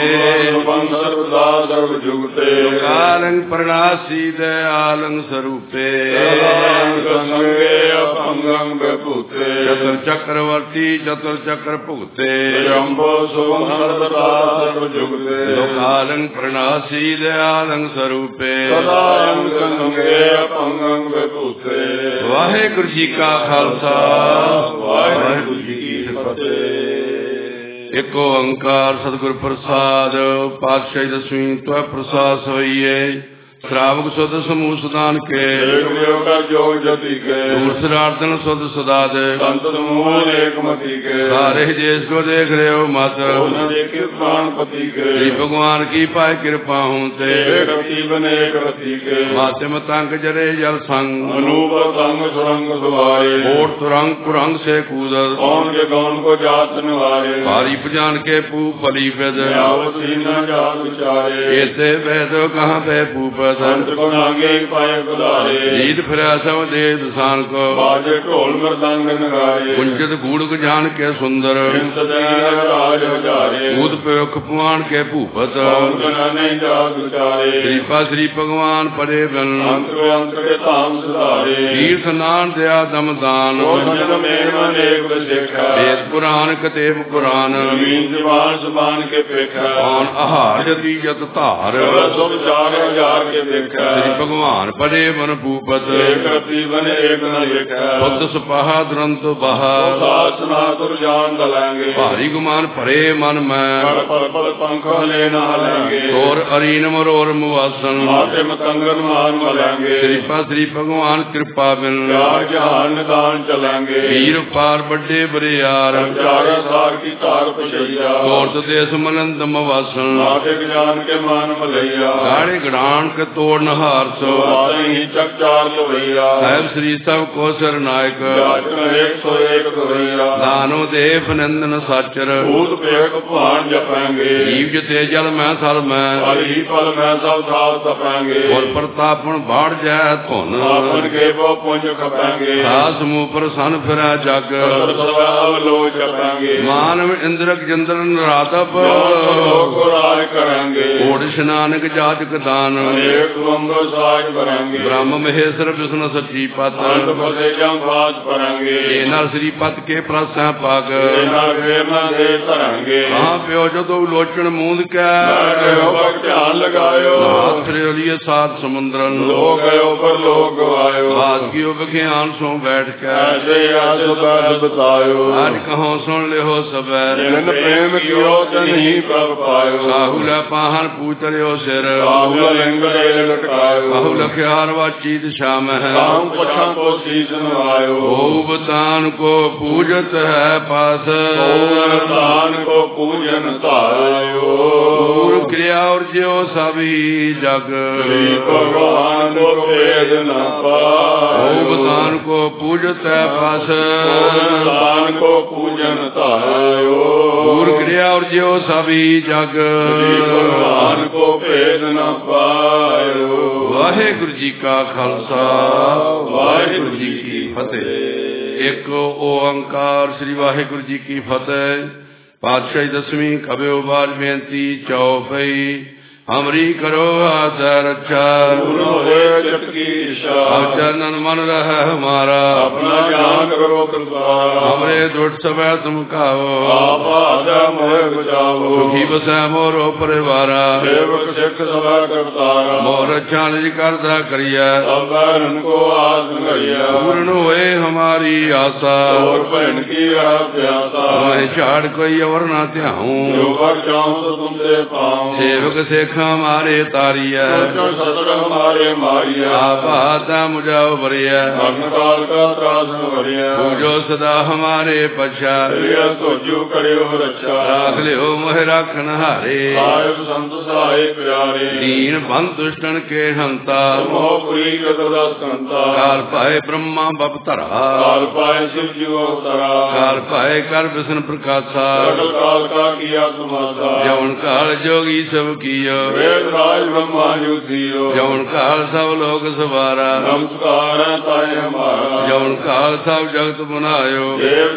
सर्वदा सर्व जुगते कालंग प्रणासी दयालंग स्वरूपे संगे अपंगं बेभूते चतर चक्रवर्ती चतर चक्र भुगते जम्बो शुभं सर्वदा सर्व जुगते कालंग प्रणासी दयालंग स्वरूपे सदायं संगे अपंगं बेभूते वाहेगुरु जी का खालसा वाहेगुरु जी की फतेह। एक ओंकार सतगुरु प्रसाद पातशाही दसवीं त्व प्रसाद सोईए श्रावक सुध समूह सुदान के जोग जति के दूसरार्दन सुध सदा दे संत समूह एक मति के सारे देश को देख रहे हो मत प्राणपति के भगवान की पाए कृपा हूँ ते बने रति के माते मतंग जरे जल संग अनूप संग सुरंग सुवारे ओट तुरंग कुरंग से कूदल कौन के कौन को जात निवारे भारी जान के पू फली पेद ऐसे वैद कहाँ पे पूपद जीत फिर सब दे दुसान को बाजे ढोल मृदंग नगाए कुंचित गूढ़ जान के सुंदर कूद पे पुआन के भूपत श्रीपा श्री भगवान परे बन तीर्थ नान दया दम दान वेद पुराण कतेब पुराण आहार जति जत धार श्री भगवान परे मन भूपत बुद्ध सुपाहा दुरंत बहा भारी गुमान परे मन में और अरीनम रोर मुवासन श्रीपा श्री भगवान कृपा बिन वीर पार बड़े बरियार देश मलंद मवासन गाड़ी गड़ान के तोड़ नहार सो साहब श्री सब को सर नायक दानो देव नंदन साचर जीव जते जल में थल में और प्रतापन बाढ़ जाए धुन खास मुँह पर सन फिरा जग मानव इंद्रक चंद्रन राधप नानक जातक दान ब्रह्म महेश्वर विष्णु सची पत श्री पत के प्रसा पाग कहाँ प्यो जो लोचन मूंद के लगायो सात समुद्रन बख्यान सो बैठ के आज कहो सुन ले हो सब साहुल पाहन पूतरियो सिर बहु लख्यार वाची दिशा में है बतान को पूजत है पास को पूजन क्रिया और जो सभी जग भगवान बतान को पूजत है पास को पूजन क्रिया और जो सभी जग भगवान को भेद न पायो। वाहेगुरु जी का खालसा वाहेगुरु जी की फतेह। एक ओंकार श्री वाहेगुरु जी की फतेह। पातशाही दसवीं कब्यो बार बेनती चौपई हमरी करो आदर अच्छा चरणन मन रह हमारा अपना ज्ञान करो कृपा हमरे दुष्ट समय तुम खाओ सुखी बसा मोरो परिवारा मोर अच्छा निज करता करिया पूर्ण हुए हमारी आशा मैं छाड़ कोई और ना त्याऊं सेवक से हमारे तारिया हमारे मारिया आपाता मुझा बरिया पूजो सदा हमारे पछा राख लियो मोह राखन हारे दीन बंद दुष्टन के हंता काल पाए ब्रह्मा बपतरा काल पाए कर विष्णु प्रकाशा जवन काल जोगी सब कियो जौन काल सब लोग सवारा जौन काल सब जगत बनायो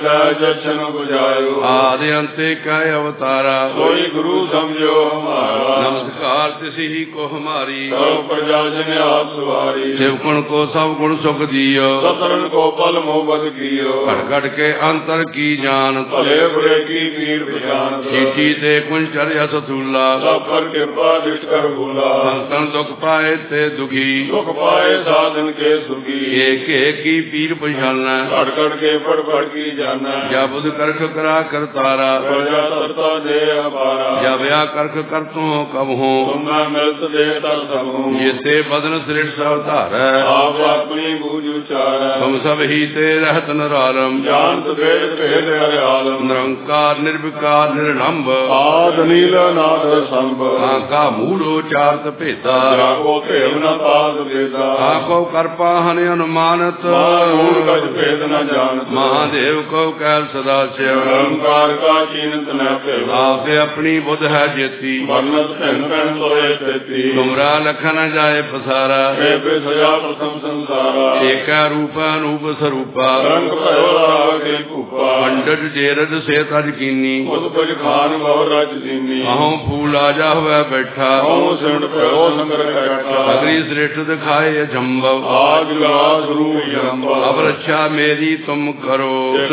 आदि अंते का अवतारा कोई गुरु समझो हमारा नमस्कार तिसी को हमारी प्रजा शिवगुण को सब गुण सुख दियो सतरन को पल मोहब्बत कियो घट घट के अंतर की जान भले बुरे की पीर पहचान चीटी ते कुंचर्या सतुल्ला सब पर कृपा दृष्ट कर भूला संतन दुख पाए ते दुखी दुख पाए साधन के सुखी एक एक की पीर पहचाना कड़ कड़ के पड़ पड़ की जाना जा बुध करख करा कर तारा प्रजा तरता दे अपारा जा व्या करख कर तू कब हो तुम मिलत दे तर सब हूँ जिते बदन श्रेष्ठ सब धार आप अपनी बूझ उचार तुम सब ही ते रहत नरालम जानत भेद भेद हर आलम निरंकार निर्विकार निर्लंब आद नील नाद संभ आका मूलोचारत भेदा जाको भेद न पाद भेदा आको करपा हन अनुमानत मूल गज भेद न जानत महादेव को कैल सदा शिव निरंकार का चीनत न भेद आपे अपनी बुध है जेती वर्णत भिन्न भिन्न सोए तेती तुमरा लखन जाए पसारा सजा प्रथम संसारा एक रूप अनूप स्वरूपा रंग भयो रागे भूपा पंडित जेरज से तज कीनी उस कुछ खान बहु रज दीनी अहों फूल आजा हुआ बैठा अहों सिमट भयो संग्रह बैठा अग्नि श्रेष्ठ दिखाए जम्बव आज लास रूप जम्बव अब रक्षा मेरी तुम करो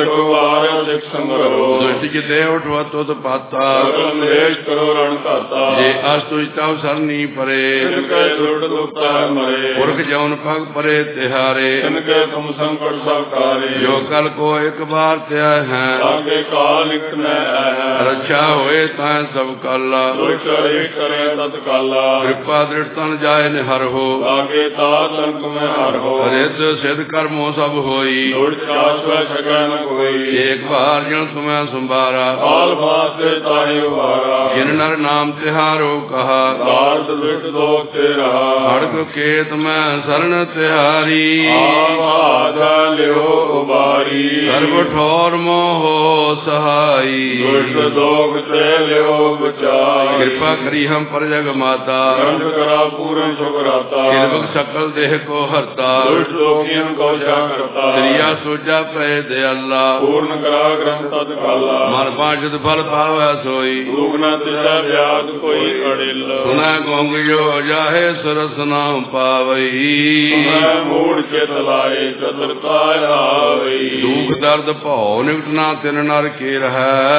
सिख संग्रहो दुष्ट चिते उठवत उत्पाता नरेश करो रण करता जे अस्तुष्टा सरनी परे इनके दुर्ट दुखता है मरे पुरख जौन पग परे तिहारे इनके तुम संकट सब कारे जो कल को एक बार त्या है ताके काल एक न है रक्षा होए ताए सब काला दुष्ट एक करे तत्काला कृपा दृष्टन जाय निहर हो ताके तातंक में हर हो रित सिद्ध कर्मो सब होई दुष्ट शाश्वत सकै न कोई एक बार जन तुम्हें संभारा काल भास से ताहि उबारा जिन नर नाम तिहारो कहा दार्थ दुष्ट दोष ते रहा हड़क केत में शरण तिहारी आवाज लियो उबारी सर्व ठोर मोह सहाई दुष्ट दोष ते लियो बचाई कृपा करी हम पर जग माता ग्रंथ करा पूर्ण सुखराता किलबक सकल देह को हरता दुष्ट लोकियन को जा करता क्रिया सोचा पे दे अल्लाह पूर्ण करा ग्रंथ तत्काला मन पांचत फल पावे सोई दुख न तिसा ब्याज कोई कड़िल सुना गोंग जो जाहे सरस नाम पावई मूड के तलाए चतुरता आवई दुख दर्द भौ निकटना तिन नर के रह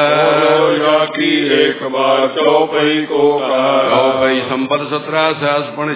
की एक बार चौपई को कहा पई संपद सत्रह सहस पण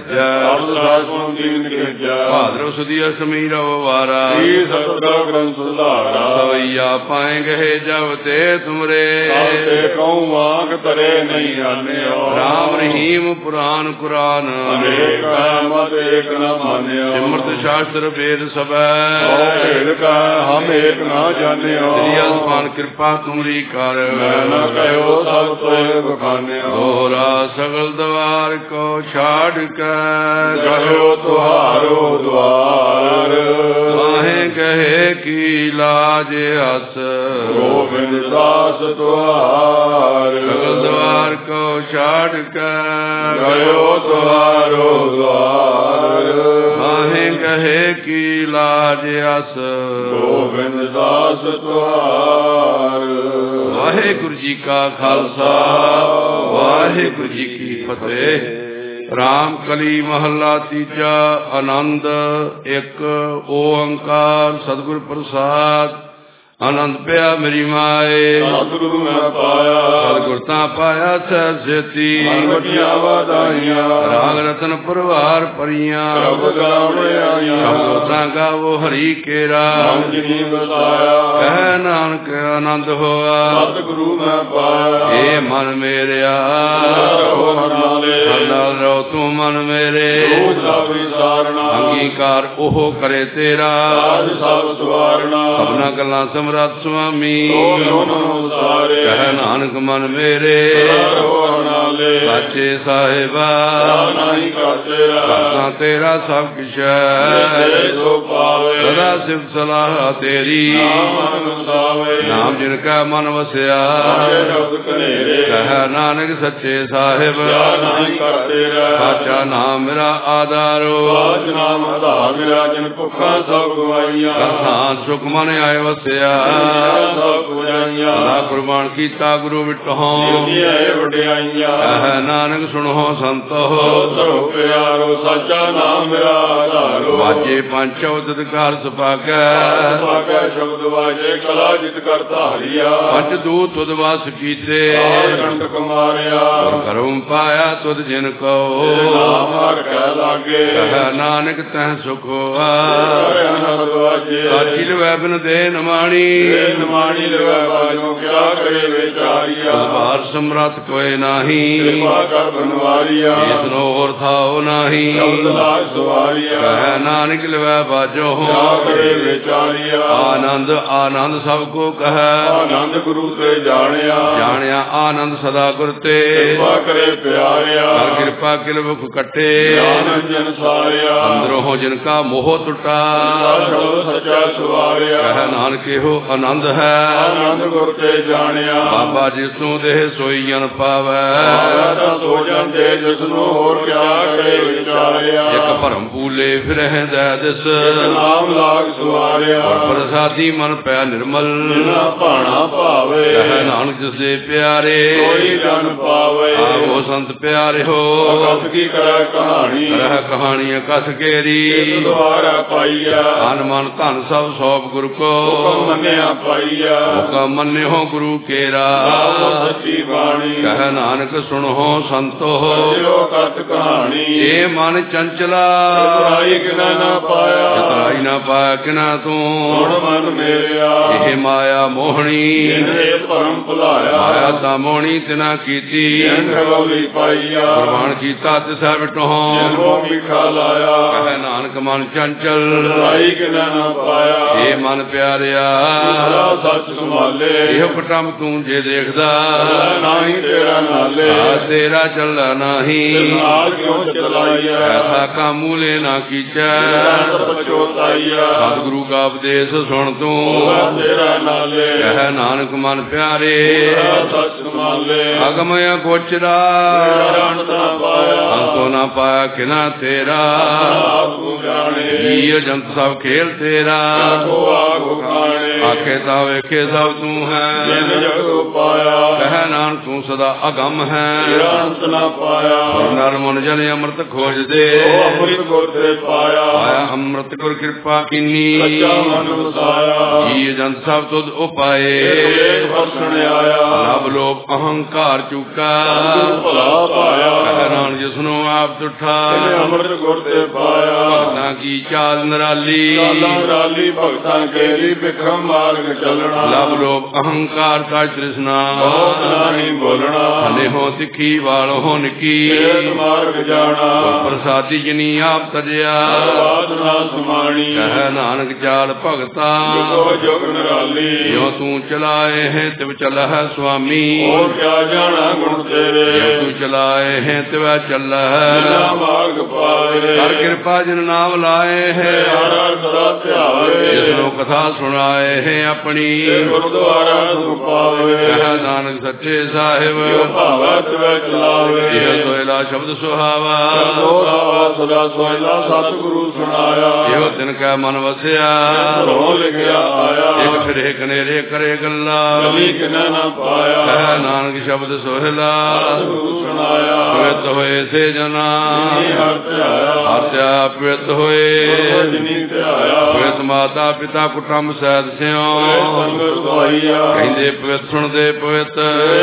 भाद्रव सुदी अष्टमी रविवारा ग्रंथ सुधारा सवैया पाए गए जब ते तुमरे कहूँ वाक तरे नहीं आने राम रहीम पुराण कुरान अनेक मत एक न मान्य सिमृत शास्त्र वेद सब का हम एक न जाने पान कृपा तुमरी कर न कहो सब तो बखाने दोहरा सगल द्वार को छाड़ कर कहो तुहारो द्वार माहे कहे की लाज हस गोविंद दास तुहार सगल द्वार को छाड़ कर कहो तुहारो द्वार माहे कहे की लाज हस गोविंद दास तुहार। वाहेगुरु जी का खालसा वाहेगुरु जी की फतेह। राम कली महला तीजा आनंद एक ओंकार सतगुरु प्रसाद आनंद पिया मेरी माए सतगुरु मैं पाया सतगुरता पाया सह सेती राग रतन परवार परिया शब्दों गावो हरि केरा कह नानक आनंद होआ सतगुरु मैं पाया हे मन मेरिया हरनाल रहो तू मन मेरे अंगीकार ओहो करे तेरा अपना गला समरथ स्वामी कह नानक मन मेरे साचे साहिबा करता तेरा सब किश सदा सिफ सलाह तेरी नाम जिनका मन वसया कह नानक सच्चे साहिब साचा नाम मेरा आधारो करसान सुख मन आए वसया सदा कुर्बान कीता गुरु विटहों ਕਹਿ ਨਾਨਕ ਸੁਣੋ ਸੰਤੋ ਸਰੋ ਪਿਆਰੋ ਸਾਚਾ ਨਾਮ ਮੇਰਾ ਆਧਾਰੋ ਵਾਜੇ ਪੰਜ ਉਦਕਾਰ ਸੁਭਾਗੈ ਸੁਭਾਗੈ ਸ਼ਬਦ ਵਾਜੇ ਕਲਾ ਜਿਤ ਕਰਤਾ ਹਰੀਆ ਪੰਜ ਦੂਤ ਤੁਧ ਵਾਸ ਕੀਤੇ ਕੰਟਕ ਮਾਰਿਆ ਕਰਮ ਪਾਇਆ ਤੁਧ ਜਿਨ ਕੋ ਨਾਮ ਹਰ ਕਹਿ ਲਾਗੇ ਕਹਿ ਨਾਨਕ ਤਹਿ ਸੁਖ ਹੋਆ ਅਨੰਦ ਵਾਜੇ ਸਾਚੀ ਲਵੈ ਬਿਨ ਦੇ ਨਮਾਣੀ ਨਮਾਣੀ ਲਵੈ ਬਾਜੋ ਕਿਆ ਕਰੇ ਵਿਚਾਰੀਆ ਭਾਰ ਸਮਰਥ ਕੋਇ ਨਾਹੀ ਕਿਰਪਾ ਕਰ ਬਨਵਾਰੀਆ ਇਸਨੋ ਹੋਰ ਥਾਉ ਨਾਹੀ ਸ਼ਬਦ ਲਾਜ ਸਵਾਰੀਆ ਕਹਿ ਨਾਨਕ ਲਵੈ ਬਾਜੋ ਕਿਆ ਕਰੇ ਵਿਚਾਰੀਆ ਆਨੰਦ ਆਨੰਦ ਸਭ ਕੋ ਕਹੈ ਆਨੰਦ ਗੁਰੂ ਤੇ ਜਾਣਿਆ ਜਾਣਿਆ ਆਨੰਦ ਸਦਾ ਗੁਰ ਤੇ ਕਿਰਪਾ ਕਰੇ ਪਿਆਰਿਆ ਹਰ ਕਿਰਪਾ ਕਿਲ ਮੁਖ ਕੱਟੇ ਗਿਆਨ ਜਨ ਸਾਰਿਆ ਅੰਦਰੋਂ ਜਿਨ ਕਾ ਮੋਹ ਟੁੱਟਾ ਸ਼ਬਦ ਸੱਚਾ ਸਵਾਰਿਆ ਕਹਿ ਨਾਨਕ ਇਹੋ ਆਨੰਦ ਹੈ ਆਨੰਦ ਗੁਰ ਤੇ ਜਾਣਿਆ ਬਾਬਾ ਜਿਸ ਨੂੰ ਦੇਹ ਸੋਈ ਜਨ ਪਾਵੈ ਤਾਂ ਸੋ ਜਾਂਦੇ ਜਿਸ ਨੂੰ ਹੋਰ ਕਿਆ ਕਰੇ ਵਿਚਾਰਿਆ ਇੱਕ ਭਰਮ ਭੂਲੇ ਫਿਰਹਿ ਦੈ ਦਿਸ ਨਾਮ ਲਾਗ ਸਵਾਰਿਆ ਪ੍ਰਸਾਦੀ ਮਨ ਪੈ ਨਿਰਮਲ ਜਿਨਾ ਭਾਣਾ ਭਾਵੇ ਕਹਿ ਨਾਨਕ ਜਿਸ ਦੇ ਪਿਆਰੇ ਕੋਈ ਜਨ ਪਾਵੇ ਆਵੋ ਸੰਤ ਪਿਆਰੇ ਹੋ ਕਥ ਕੀ ਕਰੈ ਕਹਾਣੀ ਰਹਿ ਕਹਾਣੀ ਕਥ ਕੇਰੀ ਦੁਆਰਾ ਪਾਈਆ ਅਨ ਮਨ ਧਨ ਸਭ ਸੋਭ ਗੁਰ ਕੋ ਹੁਕਮ ਮੰਨਿਆ ਪਾਈਆ ਹੁਕਮ ਮੰਨਿਓ ਗੁਰੂ ਕੇਰਾ ਸੱਚੀ ਬਾਣੀ ਕਹਿ ਨਾਨਕ ਸੁਣੋ ਸੰਤੋ ਜਿਉ ਕਥ ਕਹਾਣੀ ਇਹ ਮਨ ਚੰਚਲਾ ਚਤੁਰਾਈ ਕਿਨਾ ਨਾ ਪਾਇਆ ਚਤੁਰਾਈ ਨਾ ਪਾਇਆ ਕਿਨਾ ਤੂੰ ਸੁਣ ਮਨ ਮੇਰਿਆ ਇਹ ਮਾਇਆ ਮੋਹਣੀ ਇਹਨੇ ਭਰਮ ਭੁਲਾਇਆ ਮਾਇਆ ਤਾਂ ਮੋਹਣੀ ਤਿਨਾ ਕੀਤੀ ਗਵਲੀ ਪਾਈਆ ਪ੍ਰਮਾਣ ਕੀਤਾ ਤਿਸਾ ਵਿਟੋ ਜਨਮੋ ਮਿਖਾ ਲਾਇਆ ਕਹਿ ਨਾਨਕ ਮਨ ਚੰਚਲ ਚਤੁਰਾਈ ਕਿਨਾ ਨਾ ਪਾਇਆ ਇਹ ਮਨ ਪਿਆਰਿਆ ਸਦਾ ਸੱਚ ਸੰਭਾਲੇ ਇਹ ਪਟਮ ਤੂੰ ਜੇ ਦੇਖਦਾ ਨਾਹੀ ਤੇਰਾ ਨਾਲੇ ਆ ਤੇਰਾ ਚੱਲਾ ਨਾਹੀ ਨਾਲ ਕਿਉਂ ਚਲਾਈਆ ਐਸਾ ਕਾਮੂਲੇ ਨਾ ਕੀਚੈ ਪਛੋਤਾਈਆ ਸਤਿਗੁਰੂ ਕਾ ਉਪਦੇਸ਼ ਸੁਣ ਤੂੰ ਤੇਰਾ ਨਾਲੇ ਕਹਿ ਨਾਨਕ ਮਨ ਪਿਆਰੇ ਸੱਚ ਸੰਭਾਲੇ ਅਗਮਯ ਗੋਚਰਾ ਅੰਤ ਨਾ ਪਾਇਆ ਅੰਤੋ ਨਾ ਪਾਇਆ ਕਿਨਾ ਤੇਰਾ ਆਪੂ ਜਾਣੇ ਜੀਵ ਜੰਤ ਸਭ ਖੇਲ ਤੇਰਾ ਕੋ ਆਗੋ ਖਾਣੇ ਆਖੇ ਤਾਂ ਵੇਖੇ ਸਭ ਤੂੰ ਜਿਨ ਹੈ ਜਗੋ ਪਾਇਆ ਕਹਿ ਨਾਨਕ ਤੂੰ ਸਦਾ ਅਗੰਮ ਹੈ ਤੇਰਾ ਅੰਤ ਨਾ ਪਾਇਆ ਨਰ ਮਨ ਜਨ ਅੰਮ੍ਰਿਤ ਖੋਜਦੇ ਉਹ ਅੰਮ੍ਰਿਤ ਗੁਰ ਤੇ ਪਾਇਆ ਆਇਆ ਅੰਮ੍ਰਿਤ ਗੁਰ ਕਿਰਪਾ ਕੀਨੀ ਸੱਚਾ ਮਨ ਵਸਾਇਆ ਜੀਵ ਜੰਤ ਸਭ ਤੁਧ ਉਪਾਏ ਏਕ ਵਸਣ ਆਇਆ ਲਭ ਲੋਭ ਅਹੰਕਾਰ ਚੁਕਾ ਭਲਾ ਪਾਇਆ ਕਹਿ ਨਾਨਕ ਜਿਸਨੂੰ ਆਪ ਤੁਠਾ ਇਹਨੇ ਅੰਮ੍ਰਿਤ ਗੁਰ ਤੇ ਪਾਇਆ ਭਗਤਾਂ ਕੀ ਚਾਲ ਨਰਾਲੀ ਕਾਲਾਂ ਰਾਲੀ ਭਗਤਾਂ ਕੇਰੀ ਬਿਖਮ ਮਾਰਗ ਚੱਲਣਾ ਲਭ ਲੋਭ ਅਹੰਕਾਰ ਕਾ ਤ੍ਰਿਸ਼ਨਾ ਬਹੁਤ ਨਹੀਂ ਬੋਲਣਾ ਹਨੇ ਹੋ ਤਿੱਖੀ ਵਾਲ ਹੋ ਨਿੱਕੀ ਤੇਜ ਮਾਰਗ ਜਾਣਾ ਪ੍ਰਸਾਦੀ ਜਿਨੀ ਆਪ ਤਜਿਆ ਬਾਤ ਨਾ ਸਮਾਣੀ ਕਹਿ ਨਾਨਕ ਚਾਲ ਭਗਤਾ ਜੁਗੋ ਜੁਗ ਨਰਾਲੀ ਜੋ ਤੂੰ ਚਲਾਏ ਹੈ ਤਿਵ ਚਲਾ ਹੈ ਸੁਆਮੀ ਹੋਰ ਕਿਆ ਜਾਣਾ ਗੁਣ ਤੇਰੇ ਜੋ ਤੂੰ ਚਲਾਏ ਹੈ ਤਿਵ ਚੱਲਾ ਬਿਨਾ ਹੈ ਮਾਰਗ ਪਾਵੇ ਕਰ ਕਿਰਪਾ ਜਿਨ ਨਾਮ ਲਾਏ ਹੈ ਹਰ ਹਰ ਸਦਾ ਧਿਆਵੇ ਜਿਸਨੂੰ ਕਥਾ ਸੁਣਾਏ ਹੈ ਆਪਣੀ ਗੁਰਦੁਆਰਾ ਸੁਖ ਪਾਵੇ ਕਹਿ ਨਾਨਕ ਸੱਚੇ ਸਾਹਿਬ ਜੋ ਭਾਵੈ ਤਿਵੈ ਚਲਾਵੇ ਇਹ ਸੋਇਲਾ ਸ਼ਬਦ ਸੁਹਾਵਾ ਸੋਹਾ ਸਦਾ ਸੋਇਲਾ ਸਤਿਗੁਰੂ ਸੁਣਾਇਆ ਇਹੋ ਦਿਨ ਕੈ ਮਨ ਵਸਿਆ ਰੋ ਲਿਖਿਆ ਆਇਆ ਇੱਕ ਫਿਰੇ ਕਨੇਰੇ ਕਰੇ ਗੱਲਾਂ ਕਲੀ ਕਿਨਾ ਨਾ ਪਾਇਆ ਕਹਿ ਨਾਨਕ ਸ਼ਬਦ ਸੋਹਿਲਾ ਸਤਿਗੁਰੂ ਸੁਣਾਇਆ ਪਵਿੱਤ ਹੋਏ ਸੇ ਜਨਾ ਜਿਨੀ ਹਰ ਧਿਆਇਆ ਹਰਿਆ ਪਵਿੱਤ ਹੋਏ ਜਿਨੀ ਧਿਆਇਆ ਪਵਿੱਤ ਮਾਤਾ ਪਿਤਾ ਕੁਟੰਬ ਸਹਿਤ ਸਿਓ ਸੰਗਤ ਦਵਾਈਆ ਕਹਿੰਦੇ ਪਵਿੱਤ ਸੁਣਦੇ ਪਵਿੱਤ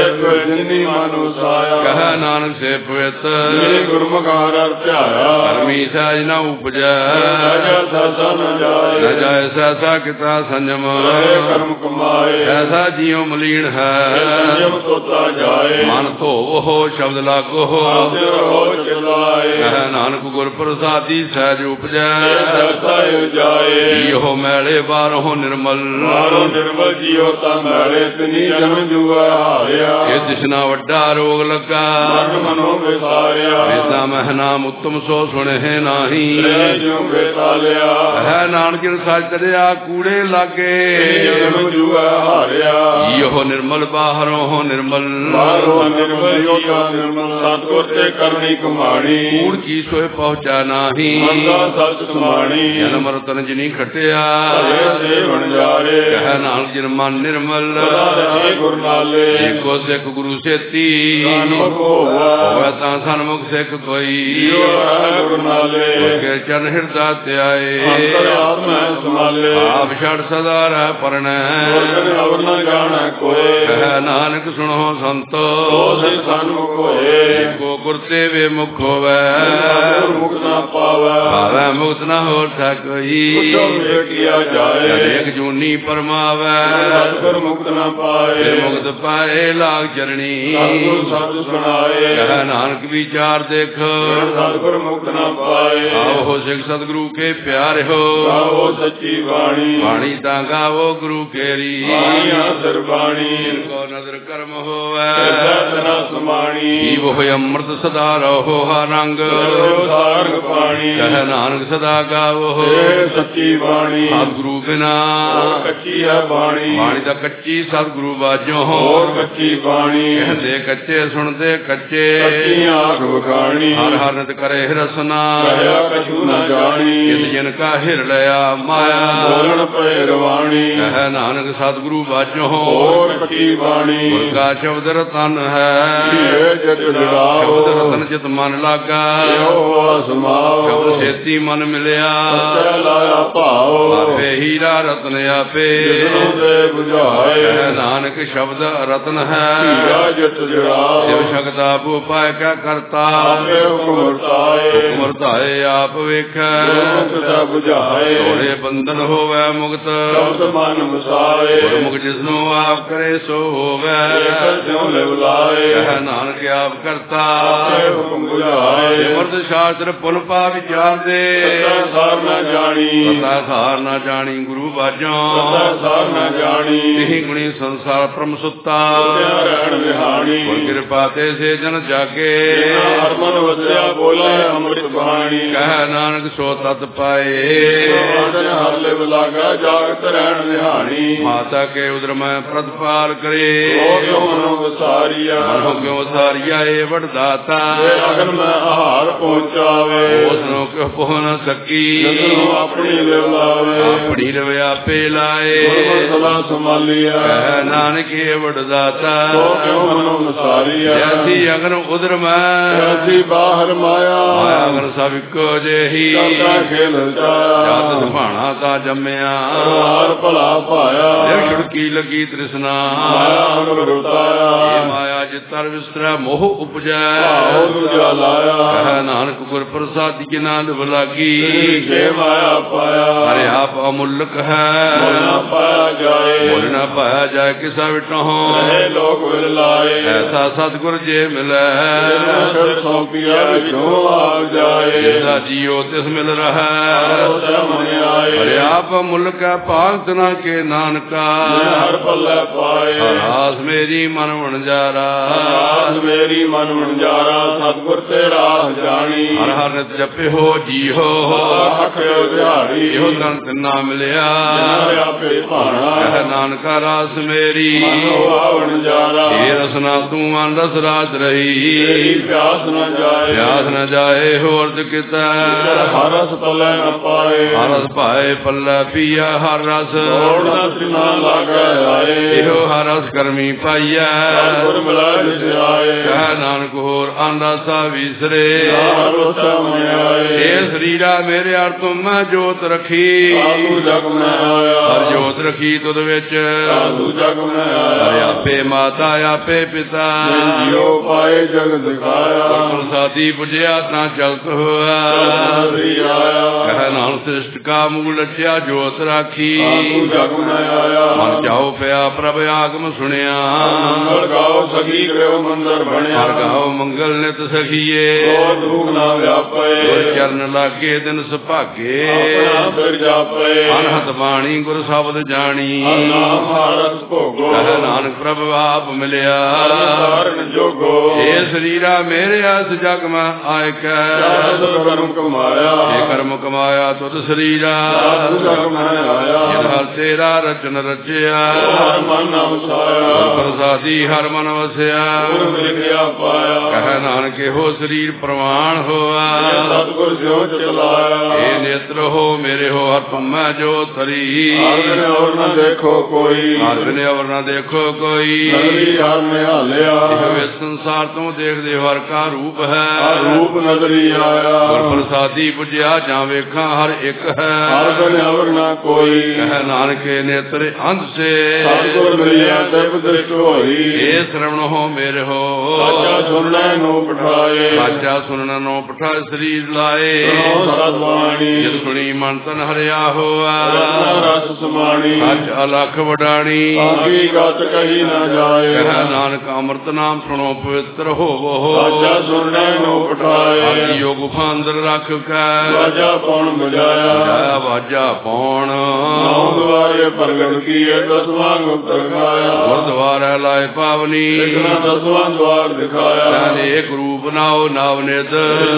ਜਿਨੀ ਮਨ ਵਸਾਇਆ ਕਹਿ ਨਾਨਕ ਸੇ ਪਵਿੱਤ ਜਿਨੀ ਗੁਰਮੁਖ ਹਰ ਧਿਆਇਆ ਧਰਮੀ ਸਹਿਜ ਨਾ ਉਪਜੈ ਰਾਜਾ ਸਾਸਾ ਨ ਜਾਏ ਨ ਜਾਇ ਸੈਸਾ ਕਿਤਾ ਸੰਜਮ ਰਹੇ ਕਰਮ ਕਮਾਏ ਐਸਾ ਜੀਉ ਮਲੀਨ ਹੈ ਸੰਜਮ ਤੋਤਾ ਜਾਏ ਮਨ ਧੋਵੋ ਸ਼ਬਦ ਲਾਗੋ ਆਦਿ ਰਹੋ ਚਲਾਏ ਕਹਿ ਨਾਨਕ ਗੁਰ ਪ੍ਰਸਾਦੀ ਸਹਿਜ ਉਪਜੈ ਸਹਸਾ ਜਾਏ ਜੀਉ ਮੈਲੇ ਬਾਹਰੋਂ ਨਿਰਮਲ ਮਾਰੋ ਨਿਰਮਲ ਜੀਉ ਤਾਂ ਮੈਲੇ ਤਿਨੀ ਜਨਮ ਜੁਗਾ ਹਾਰਿਆ ਇਹ ਦਿਸ਼ਨਾ ਵੱਡਾ ਰੋਗ ਲੱਗਾ ਮਨ ਮਨੋ ਵਿਸਾਰਿਆ ਵੇਦਾ ਮਹਿ ਨਾਮ ਉਤਮ ਸੋ ਸੁਣੇ ਨਾਹੀ ਲੈ ਜਿਉ ਬੇਤਾਲਿਆ ਹੈ ਨਾਨਕ ਜਿਨ ਸੱਚ ਤਰਿਆ ਕੂੜੇ ਲਾਗੇ ਜਨਮ ਜੁਗਾ ਹਾਰਿਆ ਜੀਉ ਨਿਰਮਲ ਬਾਹਰੋਂ ਨਿਰਮਲ ਮਾਰੋ ਨਿਰਮਲ ਜੀਉ ਨਿਰਮਲ ਸਤਿਗੁਰ ਤੇ ਕਰਨੀ ਕਮਾਣੀ ਕੂੜ ਕੀ ਸੋਏ ਪਹੁੰਚਾ ਨਾਹੀ ਮੰਦਾ ਸੱਚ ਸਮਾਣੀ ਜਨਮ ਰਤਨ ਜਿਨੀ ਖਟਿਆ ਭਲੇ ਸੇ ਵਣਜਾਰੇ ਕਹਿ ਨਾਨਕ ਜਿਨ ਮਨ ਨਿਰਮਲ ਸਦਾ ਰਹੇ ਗੁਰ ਨਾਲੇ ਏਕੋ ਸਿੱਖ ਗੁਰੂ ਸੇਤੀ ਸਨਮੁਖ ਹੋਵੈ ਹੋਵੇ ਤਾਂ ਸਨਮੁਖ ਸਿੱਖ ਕੋਈ ਜੀਉ ਹੈ ਗੁਰ ਨਾਲੇ ਕੇ ਚਰਨ ਹਿਰਦਾ ਧਿਆਏ ਅੰਤਰ ਆਤਮੈ ਸਮਾਲੇ ਆਪ ਛੜ ਸਦਾ ਰਹਿ ਪਰਣੈ ਗੁਰ ਅਵਰ ਨ ਜਾਣੈ ਕੋਇ ਕਹਿ ਨਾਨਕ ਸੁਣੋ ਸੰਤੋ ਸੋ ਸੇ ਸਨਮੁਖ ਹੋਏ ਏਕੋ ਗੁਰ ਤੇ ਵੇ ਮੁਖ ਹੋਵੈ ਮੁਕਤ ਨਾ ਪਾਵੈ ਭਾਵੈ ਮੁਕਤ ਨਾ ਹੋਰ ਥਾ ਕੋਈ ਉਤਮ ਕੀਆ ਜਾਏ ਅਨੇਕ ਜੂਨੀ ਪਰਮਾਵੈ ਸਤਿਗੁਰ ਮੁਕਤ ਨਾ ਪਾਏ ਫਿਰ ਮੁਕਤ ਪਾਏ ਲਾਗ ਚਰਣੀ ਸਤਿਗੁਰ ਸਤਿ ਸੁਣਾਏ ਕਹਿ ਨਾਨਕ ਵਿਚਾਰ ਦੇਖ ਸਤਿਗੁਰ ਮੁਕਤ ਨਾ ਪਾਏ ਆਓ ਸਿੱਖ ਸਤਿਗੁਰੂ ਕੇ ਪਿਆਰਿਓ ਗਾਵੋ ਸੱਚੀ ਬਾਣੀ ਬਾਣੀ ਤਾਂ ਗਾਵੋ ਗੁਰੂ ਕੇਰੀ ਬਾਣੀਆਂ ਸਰਬਾਣੀ ਕੋ ਨਦਰ ਕਰਮ ਹੋਵੈ ਸਤਨਾ ਸਮਾਣੀ ਜੀਵ ਹੋਇ ਅੰਮ੍ਰਿਤ ਸਦਾ ਰਹੋ ਹਾ ਰੰਗ ਸਾਰਗ ਪਾਣੀ ਕਹਿ ਨਾਨਕ ਸਦਾ ਗਾਵੋ ਇਹ ਸੱਚੀ ਬਾਣੀ ਸਤਿਗੁਰੂ ਬਿਨਾ ਕੱਚੀ ਹੈ ਬਾਣੀ ਬਾਣੀ ਦਾ ਕੱਚੀ ਸਤਿਗੁਰੂ ਬਾਝੋਂ ਹੋਰ ਕੱਚੀ ਬਾਣੀ ਕਹਿੰਦੇ ਕੱਚੇ ਸੁਣਦੇ ਕੱਚੇ ਕੱਚੀ ਆਖ ਵਖਾਣੀ ਹਰ ਹਰ ਨਿਤ ਕਰੇ ਰਸਨਾ ਕਹਿਆ ਕਛੂ ਨ ਜਾਣੀ ਕਿਸ ਜਨ ਕਾ ਹਿਰ ਲਿਆ ਮਾਇਆ ਬੋਲਣ ਪਏ ਰਵਾਣੀ ਕਹਿ ਨਾਨਕ ਸਤਿਗੁਰੂ ਬਾਝੋਂ ਹੋਰ ਕੱਚੀ ਬਾਣੀ ਗੁਰ ਕਾ ਸ਼ਬਦ ਰਤਨ ਹੈ ਇਹ ਜਗ ਜੜਾਓ ਸ਼ਬਦ ਰਤਨ ਚਿਤ ਮਨ ਲਾਗਾ ਇਹੋ ਸਮਾਓ ਸ਼ਬਦ ਛੇਤੀ ਮਨ ਮਿਲਿਆ ਸੱਚਾ ਲਾਇਆ ਭਾਓ ਆਪੇ ਹੀਰਾ ਰਤਨ ਆਪੇ ਜਿਸਨੂੰ ਦੇ ਬੁਝਾਏ ਕਹਿ ਨਾਨਕ ਸ਼ਬਦ ਰਤਨ ਹੈ ਹੀਰਾ ਜਿਤ ਜੜਾਓ ਸ਼ਿਵ ਸ਼ਕਤ ਆਪ ਉਪਾਇ ਕਾ ਕਰਤਾ ਆਪੇ ਹੁਕਮ ਵਰਤਾਏ ਹੁਕਮ ਵਰਤਾਏ ਆਪ ਵੇਖੈ ਗੁਰਮੁਖ ਦਾ ਬੁਝਾਏ ਤੋੜੇ ਬੰਧਨ ਹੋਵੈ ਮੁਕਤ ਸ਼ਬਦ ਮਨ ਵਸਾਏ ਗੁਰਮੁਖ ਜਿਸਨੂੰ ਆਪ ਕਰੇ ਸੋ ਹੋਵੈ ਏਕਲ ਜਿਉ ਲਿਵ ਲਾਏ ਕਹਿ ਨਾਨਕ ਆਪ ਕਰਤਾ ਆਪੇ ਹੁਕਮ ਬੁਝਾਏ ਸਿਮਰਤ ਸ਼ਾਸਤਰ ਪੁਨ ਪਾ ਵਿਚਾਰ ਦੇ ਸੱਚਾ ਸਾਰ ਨਾ ਜਾਣੀ ਸਤਾ ਸਾਰ ਨਾ ਜਾਣੀ ਗੁਰੂ ਬਾਝੋਂ ਸੱਚਾ ਸਾਰ ਨਾ ਜਾਣੀ ਤਿਹੀ ਗੁਣੀ ਸੰਸਾਰ ਪਰਮ ਸੁੱਤਾ ਸੱਚਾ ਰਹਿਣ ਵਿਹਾਣੀ ਗੁਰ ਕਿਰਪਾ ਤੇ ਸੇ ਜਨ ਜਾਗੇ ਹਰ ਮਨ ਵਸਿਆ ਬੋਲੇ ਅੰਮ੍ਰਿਤ ਬਾਣੀ ਕਹਿ ਨਾਨਕ ਸੋ ਤਤ ਪਾਏ ਵਾਦਨ ਹਰ ਲਿਵ ਲਾਗਾ ਜਾਗਤ ਰਹਿਣ ਵਿਹਾਣੀ ਮਾਤਾ ਕੇ ਉਦਰ ਮੈਂ ਪ੍ਰਤਪਾਲ ਕਰੇ ਉਹ ਕਿਉ ਮਨੋ ਵਸਾਰੀਆ ਮਨੋ ਕਿਉ ਸਾਰੀਆ ਏ ਵਡਦਾਤਾ ਅਗਨ ਮੈਂ ਆਹਾਰ ਪਹੁੰਚਾਵੇ ਉਸ ਨੂੰ ਕਿਉ ਪਹੁ ਨ ਸਕੀ ਜਿਸਨੂੰ ਆਪਣੀ ਲਿਵ ਲਾਵੇ ਆਪਣੀ ਰਵੇ ਆਪੇ ਲਾਏ ਗੁਰਮਤਿ ਸਦਾ ਸੰਭਾਲੀਆ ਕਹਿ ਨਾਨਕ ਏ ਵਡਦਾਤਾ ਉਹ ਕਿਉ ਮਨੋ ਵਸਾਰੀਆ ਜੈਸੀ ਅਗਨ ਉਦਰ ਮੈਂ ਐਸੀ ਬਾਹਰ ਮਾਇਆ ਮਾਇਆ ਅਗਨ ਸਭ ਇੱਕੋ ਜਿਹੀ ਕਰਦਾ ਖੇਲ ਜਤ ਰਚਾਇਆ ਸੁਭਾਣਾ ਤਾਂ ਜੰਮਿਆ ਹਾਰ ਭਲਾ ਪਾਇਆ ਜੇ ਛੁੜਕੀ ਲੱਗੀ ਤ੍ਰਿਸ਼ਨਾ ਮਾਇਆ ਅੰਗ ਰੁਤਾਇਆ ਇਹ ਮਾਇਆ ਜਿਤਰ ਵਿਸਰਾ ਮੋਹ ਉਪਜੈ ਭਾਉ ਦੂਜਾ ਲਾਇਆ ਕਹਿ ਨਾਨਕ ਗੁਰ ਪ੍ਰਸਾਦੀ ਕੇ ਨਾਲ ਬਲਾਗੀ ਜੇ ਮਾਇਆ ਪਾਇਆ ਹਰਿ ਆਪ ਅਮੁੱਲਕ ਹੈ ਮੁੱਲ ਨਾ ਪਾਇਆ ਜਾਏ ਮੁੱਲ ਨਾ ਪਾਇਆ ਜਾਏ ਕਿਸਾ ਵਿਟੋ ਰਹੇ ਲੋਕ ਵਿਲ ਲਾਏ ਐਸਾ ਸਤਿਗੁਰ ਜੇ ਮਿਲੈ ਸਿਰ ਸੌਂਪਿਆ ਵਿੱਚੋਂ ਆ ਜਾਏ ਜਿਸਾ ਜੀਉ ਤਿਸ ਮਿਲ ਰਹਾ ਉਸੇ ਮਨ ਆਏ ਹਰਿ ਆਪ ਮੁਲਕ ਹੈ ਭਾਗਤ ਨਾ ਕੇ ਨਾਨਕਾ ਹਰ ਪੱਲੇ ਪਾਏ ਹਰਾਸ ਮੇਰੀ ਮਨ ਵਣਜਾਰਾ ਆਸ ਮੇਰੀ ਮਨ ਵਣਜਾਰਾ ਸਤਿਗੁਰ ਤੇ ਰਾਹ ਜਾਣੀ ਹਰ ਹਰ ਨਿਤ ਜਪੇ ਹੋ ਜੀ ਹੋ ਆਖਿਓ ਦਿਹਾੜੀ ਇਹੋ ਤਨ ਤਿੰਨਾ ਮਿਲਿਆ ਜਿਨ੍ਹਾਂ ਆਪੇ ਭਾਣਾ ਕਹਿ ਨਾਨਕਾ ਰਾਸ ਮੇਰੀ ਮਨ ਹੋਆ ਵਣਜਾਰਾ ਇਹ ਰਸਨਾ ਤੂੰ ਮਨ ਰਸ ਰਾਜ ਰਹੀ ਤੇਰੀ ਪਿਆਸ ਨਾ ਜਾਏ ਪਿਆਸ ਨ ਜਾਏ ਹੋਰ ਤ ਕਿਤਾ ਹਰ ਰਸ ਪੱਲੇ ਨਾ ਪਾਏ ਹਰ ਰਸ ਭਾਏ ਪੱਲਾ ਪੀਆ ਹਰ ਰਸ ਲੋੜ ਨਾ ਤ੍ਰਿਨਾ ਲਾਗੈ ਆਏ ਇਹੋ ਹਰ ਰਸ ਕਰਮੀ ਪਾਈਐ ਗੁਰ ਮਿਲਾ ਜਿਸ ਆਏ ਕਹਿ ਨਾਨਕ ਹੋਰ ਆਂਦਾਸਾ ਵਿਸਰੇ ਹਰ ਉਸੇ ਮਨ ਆਏ ਇਹ ਸਰੀਰਾ ਮੇਰੇ ਅਰ ਤੁਮ ਮੈਂ ਜੋਤ ਰਖੀ ਸਾਧੂ ਜਗ ਮੈਂ ਆਇਆ ਹਰ ਜੋਤ ਰਖੀ ਤੁਧ ਵਿੱਚ ਸਾਧੂ ਜਗ ਮੈਂ ਹਰ ਆਇਆ ਆਪੇ ਮਾਤਾ ਆਪੇ ਪਿਤਾ ਜਿਉ ਪਾਏ ਜਗ ਦਿਖਾਇਆ ਪ੍ਰਸਾਦੀ ਪੁਜਿਆ ਤਾਂ ਜਗਤ ਹੋਆ ਸ੍ਰੀ ਆਇਆ ਕਹਿ ਨਾਨਕ ਸ੍ਰਿਸ਼ਟ ਕਾ ਮੂਲ ਲਟਿਆ ਜੋਤ ਰਾਖੀ ਸਾਧੂ ਜਗ ਮੈਂ ਆਇਆ ਮਨ ਚਾਉ ਪਿਆ ਪ੍ਰਭ ਆਗਮ ਸੁਣਿਆ ਮੰਗਲ ਗਾਓ ਸਗੀ ਗ੍ਰਹਿ ਮੰਦਰ ਬਣਿਆ ਹਰ ਗਾਓ ਮੰਗਲ ਨਿਤ ਸਖੀਏ ਸੋ ਦੁਖ ਨਾ ਵਿਆਪੇ ਗੁਰ ਚਰਨ ਲਾਗੇ ਦਿਨ ਸੁਭਾਗੇ ਆਪਣਾ ਫਿਰ ਜਾਪੇ ਅਨਹਤ ਬਾਣੀ ਗੁਰ ਸ਼ਬਦ ਜਾਣੀ ਨਾਮ ਹਾਰਤ ਭੋਗੋ ਕਹਿ ਨਾਨਕ ਪ੍ਰਭ ਆਪ ਮਿਲਿਆ ਕਾਰਨ ਜੋਗੋ ਇਹ ਸਰੀਰਾ ਮੇਰੇ ਆਸ ਜਗ ਮੈਂ ਆਇ ਕੈ ਸਾਧੂ ਕਰਮ ਕਮਾਇਆ ਇਹ ਕਰਮ ਕਮਾਇਆ ਤੁਧ ਸਰੀਰਾ ਸਾਧੂ ਜਗ ਮੈਂ ਆਇਆ ਜਿਨ ਹਰ ਤੇਰਾ ਰਚਨ ਰਚਿਆ ਹਰ ਮਨ ਵਸਾਇਆ ਪ੍ਰਸਾਦੀ ਹਰ ਮਨ ਵਸਿਆ ਗੁਰ ਲਿਖਿਆ ਪਾਇਆ ਕਹਿ ਨਾਨਕ ਇਹੋ ਸਰੀਰ ਪ੍ਰਵਾਨ ਹੋਆ ਸਤਿਗੁਰ ਸਿਉ ਚਲਾਇਆ ਇਹ ਨੇਤਰ ਹੋ ਮੇਰੇ ਹੋ ਹਰ ਤੁਮੈ ਜੋ ਤਰੀ ਹਰ ਬਿਨ ਔਰ ਨਾ ਦੇਖੋ ਕੋਈ ਹਰ ਬਿਨ ਔਰ ਨਾ ਦੇਖੋ ਕੋਈ ਨਦਰੀ ਹਰ ਨਿਹਾਲਿਆ ਇਸ ਸੰਸਾਰ ਤੋਂ ਦੇਖਦੇ ਹੋ ਹਰ ਕਾ ਰੂਪ ਹੈ ਹਰ ਰੂਪ ਨਦਰੀ ਆਇਆ ਗੁਰ ਪ੍ਰਸਾਦੀ ਪੁਜਿਆ ਜਾਂ ਵੇਖਾਂ ਹਰ ਇੱਕ ਹੈ ਹਰ ਬਿਨ ਔਰ ਨਾ ਕੋਈ ਕਹਿ ਨਾਨਕ ਨੇਤਰ ਅੰਧ ਸੇ ਸਤਿਗੁਰ ਮਿਲਿਆ ਸਭ ਦ੍ਰਿਸ਼ਟ ਹੋਈ ਇਹ ਸ਼ਰਵਣ ਹੋ ਮੇਰੇ ਹੋ ਸਾਚਾ ਸੁਣਨਾ ਨੂੰ ਪਠਾਏ ਸਾਚਾ ਸੁਣਨ ਨੂੰ ਪਠਾ ਸਰੀਰ ਲਾਏ ਸਤਿਵਾਣੀ ਜਦ ਸੁਣੀ ਮਨ ਤਨ ਹਰਿਆ ਹੋਆ ਰਸ ਸਮਾਣੀ ਸੱਚ ਅਲਖ ਵਡਾਣੀ ਆਗੀ ਗਤ ਕਹੀ ਨਾ ਜਾਏ ਕਹਿ ਨਾਨਕ ਅੰਮ੍ਰਿਤ ਨਾਮ ਸੁਣੋ ਪਵਿੱਤਰ ਹੋਵੋ ਸਾਚਾ ਸੁਣਨਾ ਨੂੰ ਪਠਾਏ ਯੋਗ ਗੁਫਾ ਅੰਦਰ ਰੱਖ ਕੇ ਵਾਜਾ ਪੌਣ ਬਜਾਇਆ ਵਾਜਾ ਪੌਣ ਨੌ ਦੁਆਰੇ ਪ੍ਰਗਟ ਕੀਏ ਦਸਵਾਂ ਗੁਪਤ ਖਾਇਆ ਗੁਰਦੁਆਰਾ ਲਾਏ ਪਾਵਨੀ ਇਤਨਾ ਦਸਵਾਂ ਦੁਆਰ ਦਿਖਾਇਆ ਅਨੇਕ ਰੂਪ ਨਾਉ ਨਵ ਨਿਤ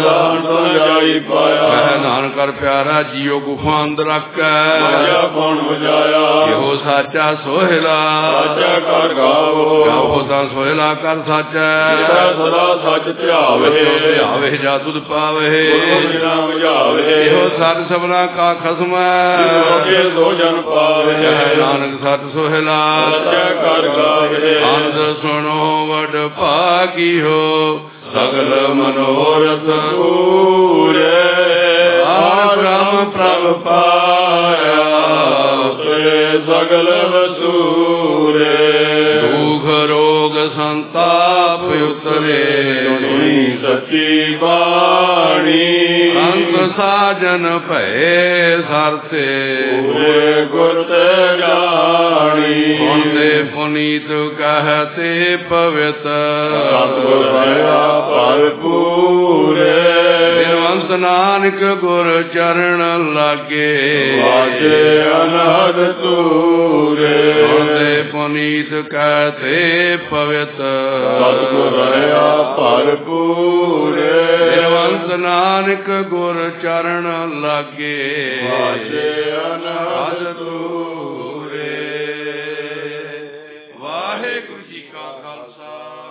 ਜਾਈ ਪਾਇਆ ਕਹਿ ਨਾਨਕ ਕਰ ਪਿਆਰਾ ਜੀਓ ਗੁਫਾ ਅੰਦਰ ਰੱਖ ਕੇ ਵਾਜਾ ਪੌਣ ਬਜਾਇਆ ਇਹੋ ਸਾਚਾ ਸੋਹਿਲਾ ਸਾਚਾ ਕਰ ਗਾਵੋ ਗਾਵੋ ਤਾਂ ਸੋਹਿਲਾ ਕਰ ਸਾਚਾ ਸਦਾ ਸੱਚ ਧਿਆਵੇ ਧਿਆਵੇ ਜਾ ਤੁਧ ਪਾਵੇ ਗੁਰੂ ਨਾਮ ਜਾਵੇ ਇਹੋ ਸਤ ਸਭਨਾ ਕਾ ਖਸਮ ਹੈ ਦੋ ਜਨ ਪਾਵੇ ਨਾਨਕ ਸਤ ਸੋਹਿਲਾ ਸਾਚਾ ਕਰ ਗਾਵੇ ਅੰਧ ਸੁਣੋ ਵਡ ਭਾਗੀ ਹੋ ਸਗਲ ਮਨੋਰਥ ਪੂਰੇ ਆਪ ਬ੍ਰਹਮ ਪ੍ਰਭ ਪਾਇਆ ਤੇ ਸਗਲ ਵਸੂਰੇ ਦੁਖ ਰੋਗ ਸੰਤਾਪ ਉਤਰੇ ਸੁਣੀ ਸੱਚੀ ਬਾਣੀ ਅੰਤ ਸਾਜਨ ਭਏ ਸਰਸੇ ਪੂਰੇ ਗੁਰ ਤੇ ਜਾਣੀ ਹੁੰਦੇ ਪੁਨੀਤ ਕਹਤੇ ਪਵਿੱਤ ਸਤਿਗੁਰ ਭਇਆ ਭਰਪੂਰੇ ਬਿਨਵੰਤ ਨਾਨਕ ਗੁਰ ਚਰਨ ਲਾਗੇ ਵਾਜੇ ਅਨਹਦ ਤੂਰੇ ਹੁੰਦੇ ਪੁਨੀਤ ਕਹਤੇ ਪਵਿੱਤ ਸਤਿਗੁਰ ਭਇਆ ਭਰਪੂਰੇ ਬਿਨਵੰਤ ਨਾਨਕ ਗੁਰ ਚਰਨ ਲਾਗੇ ਵਾਜੇ ਅਨਹਦ ਤੂਰੇ ਵਾਹਿਗੁਰੂ ਜੀ ਕਾ ਖਾਲਸਾ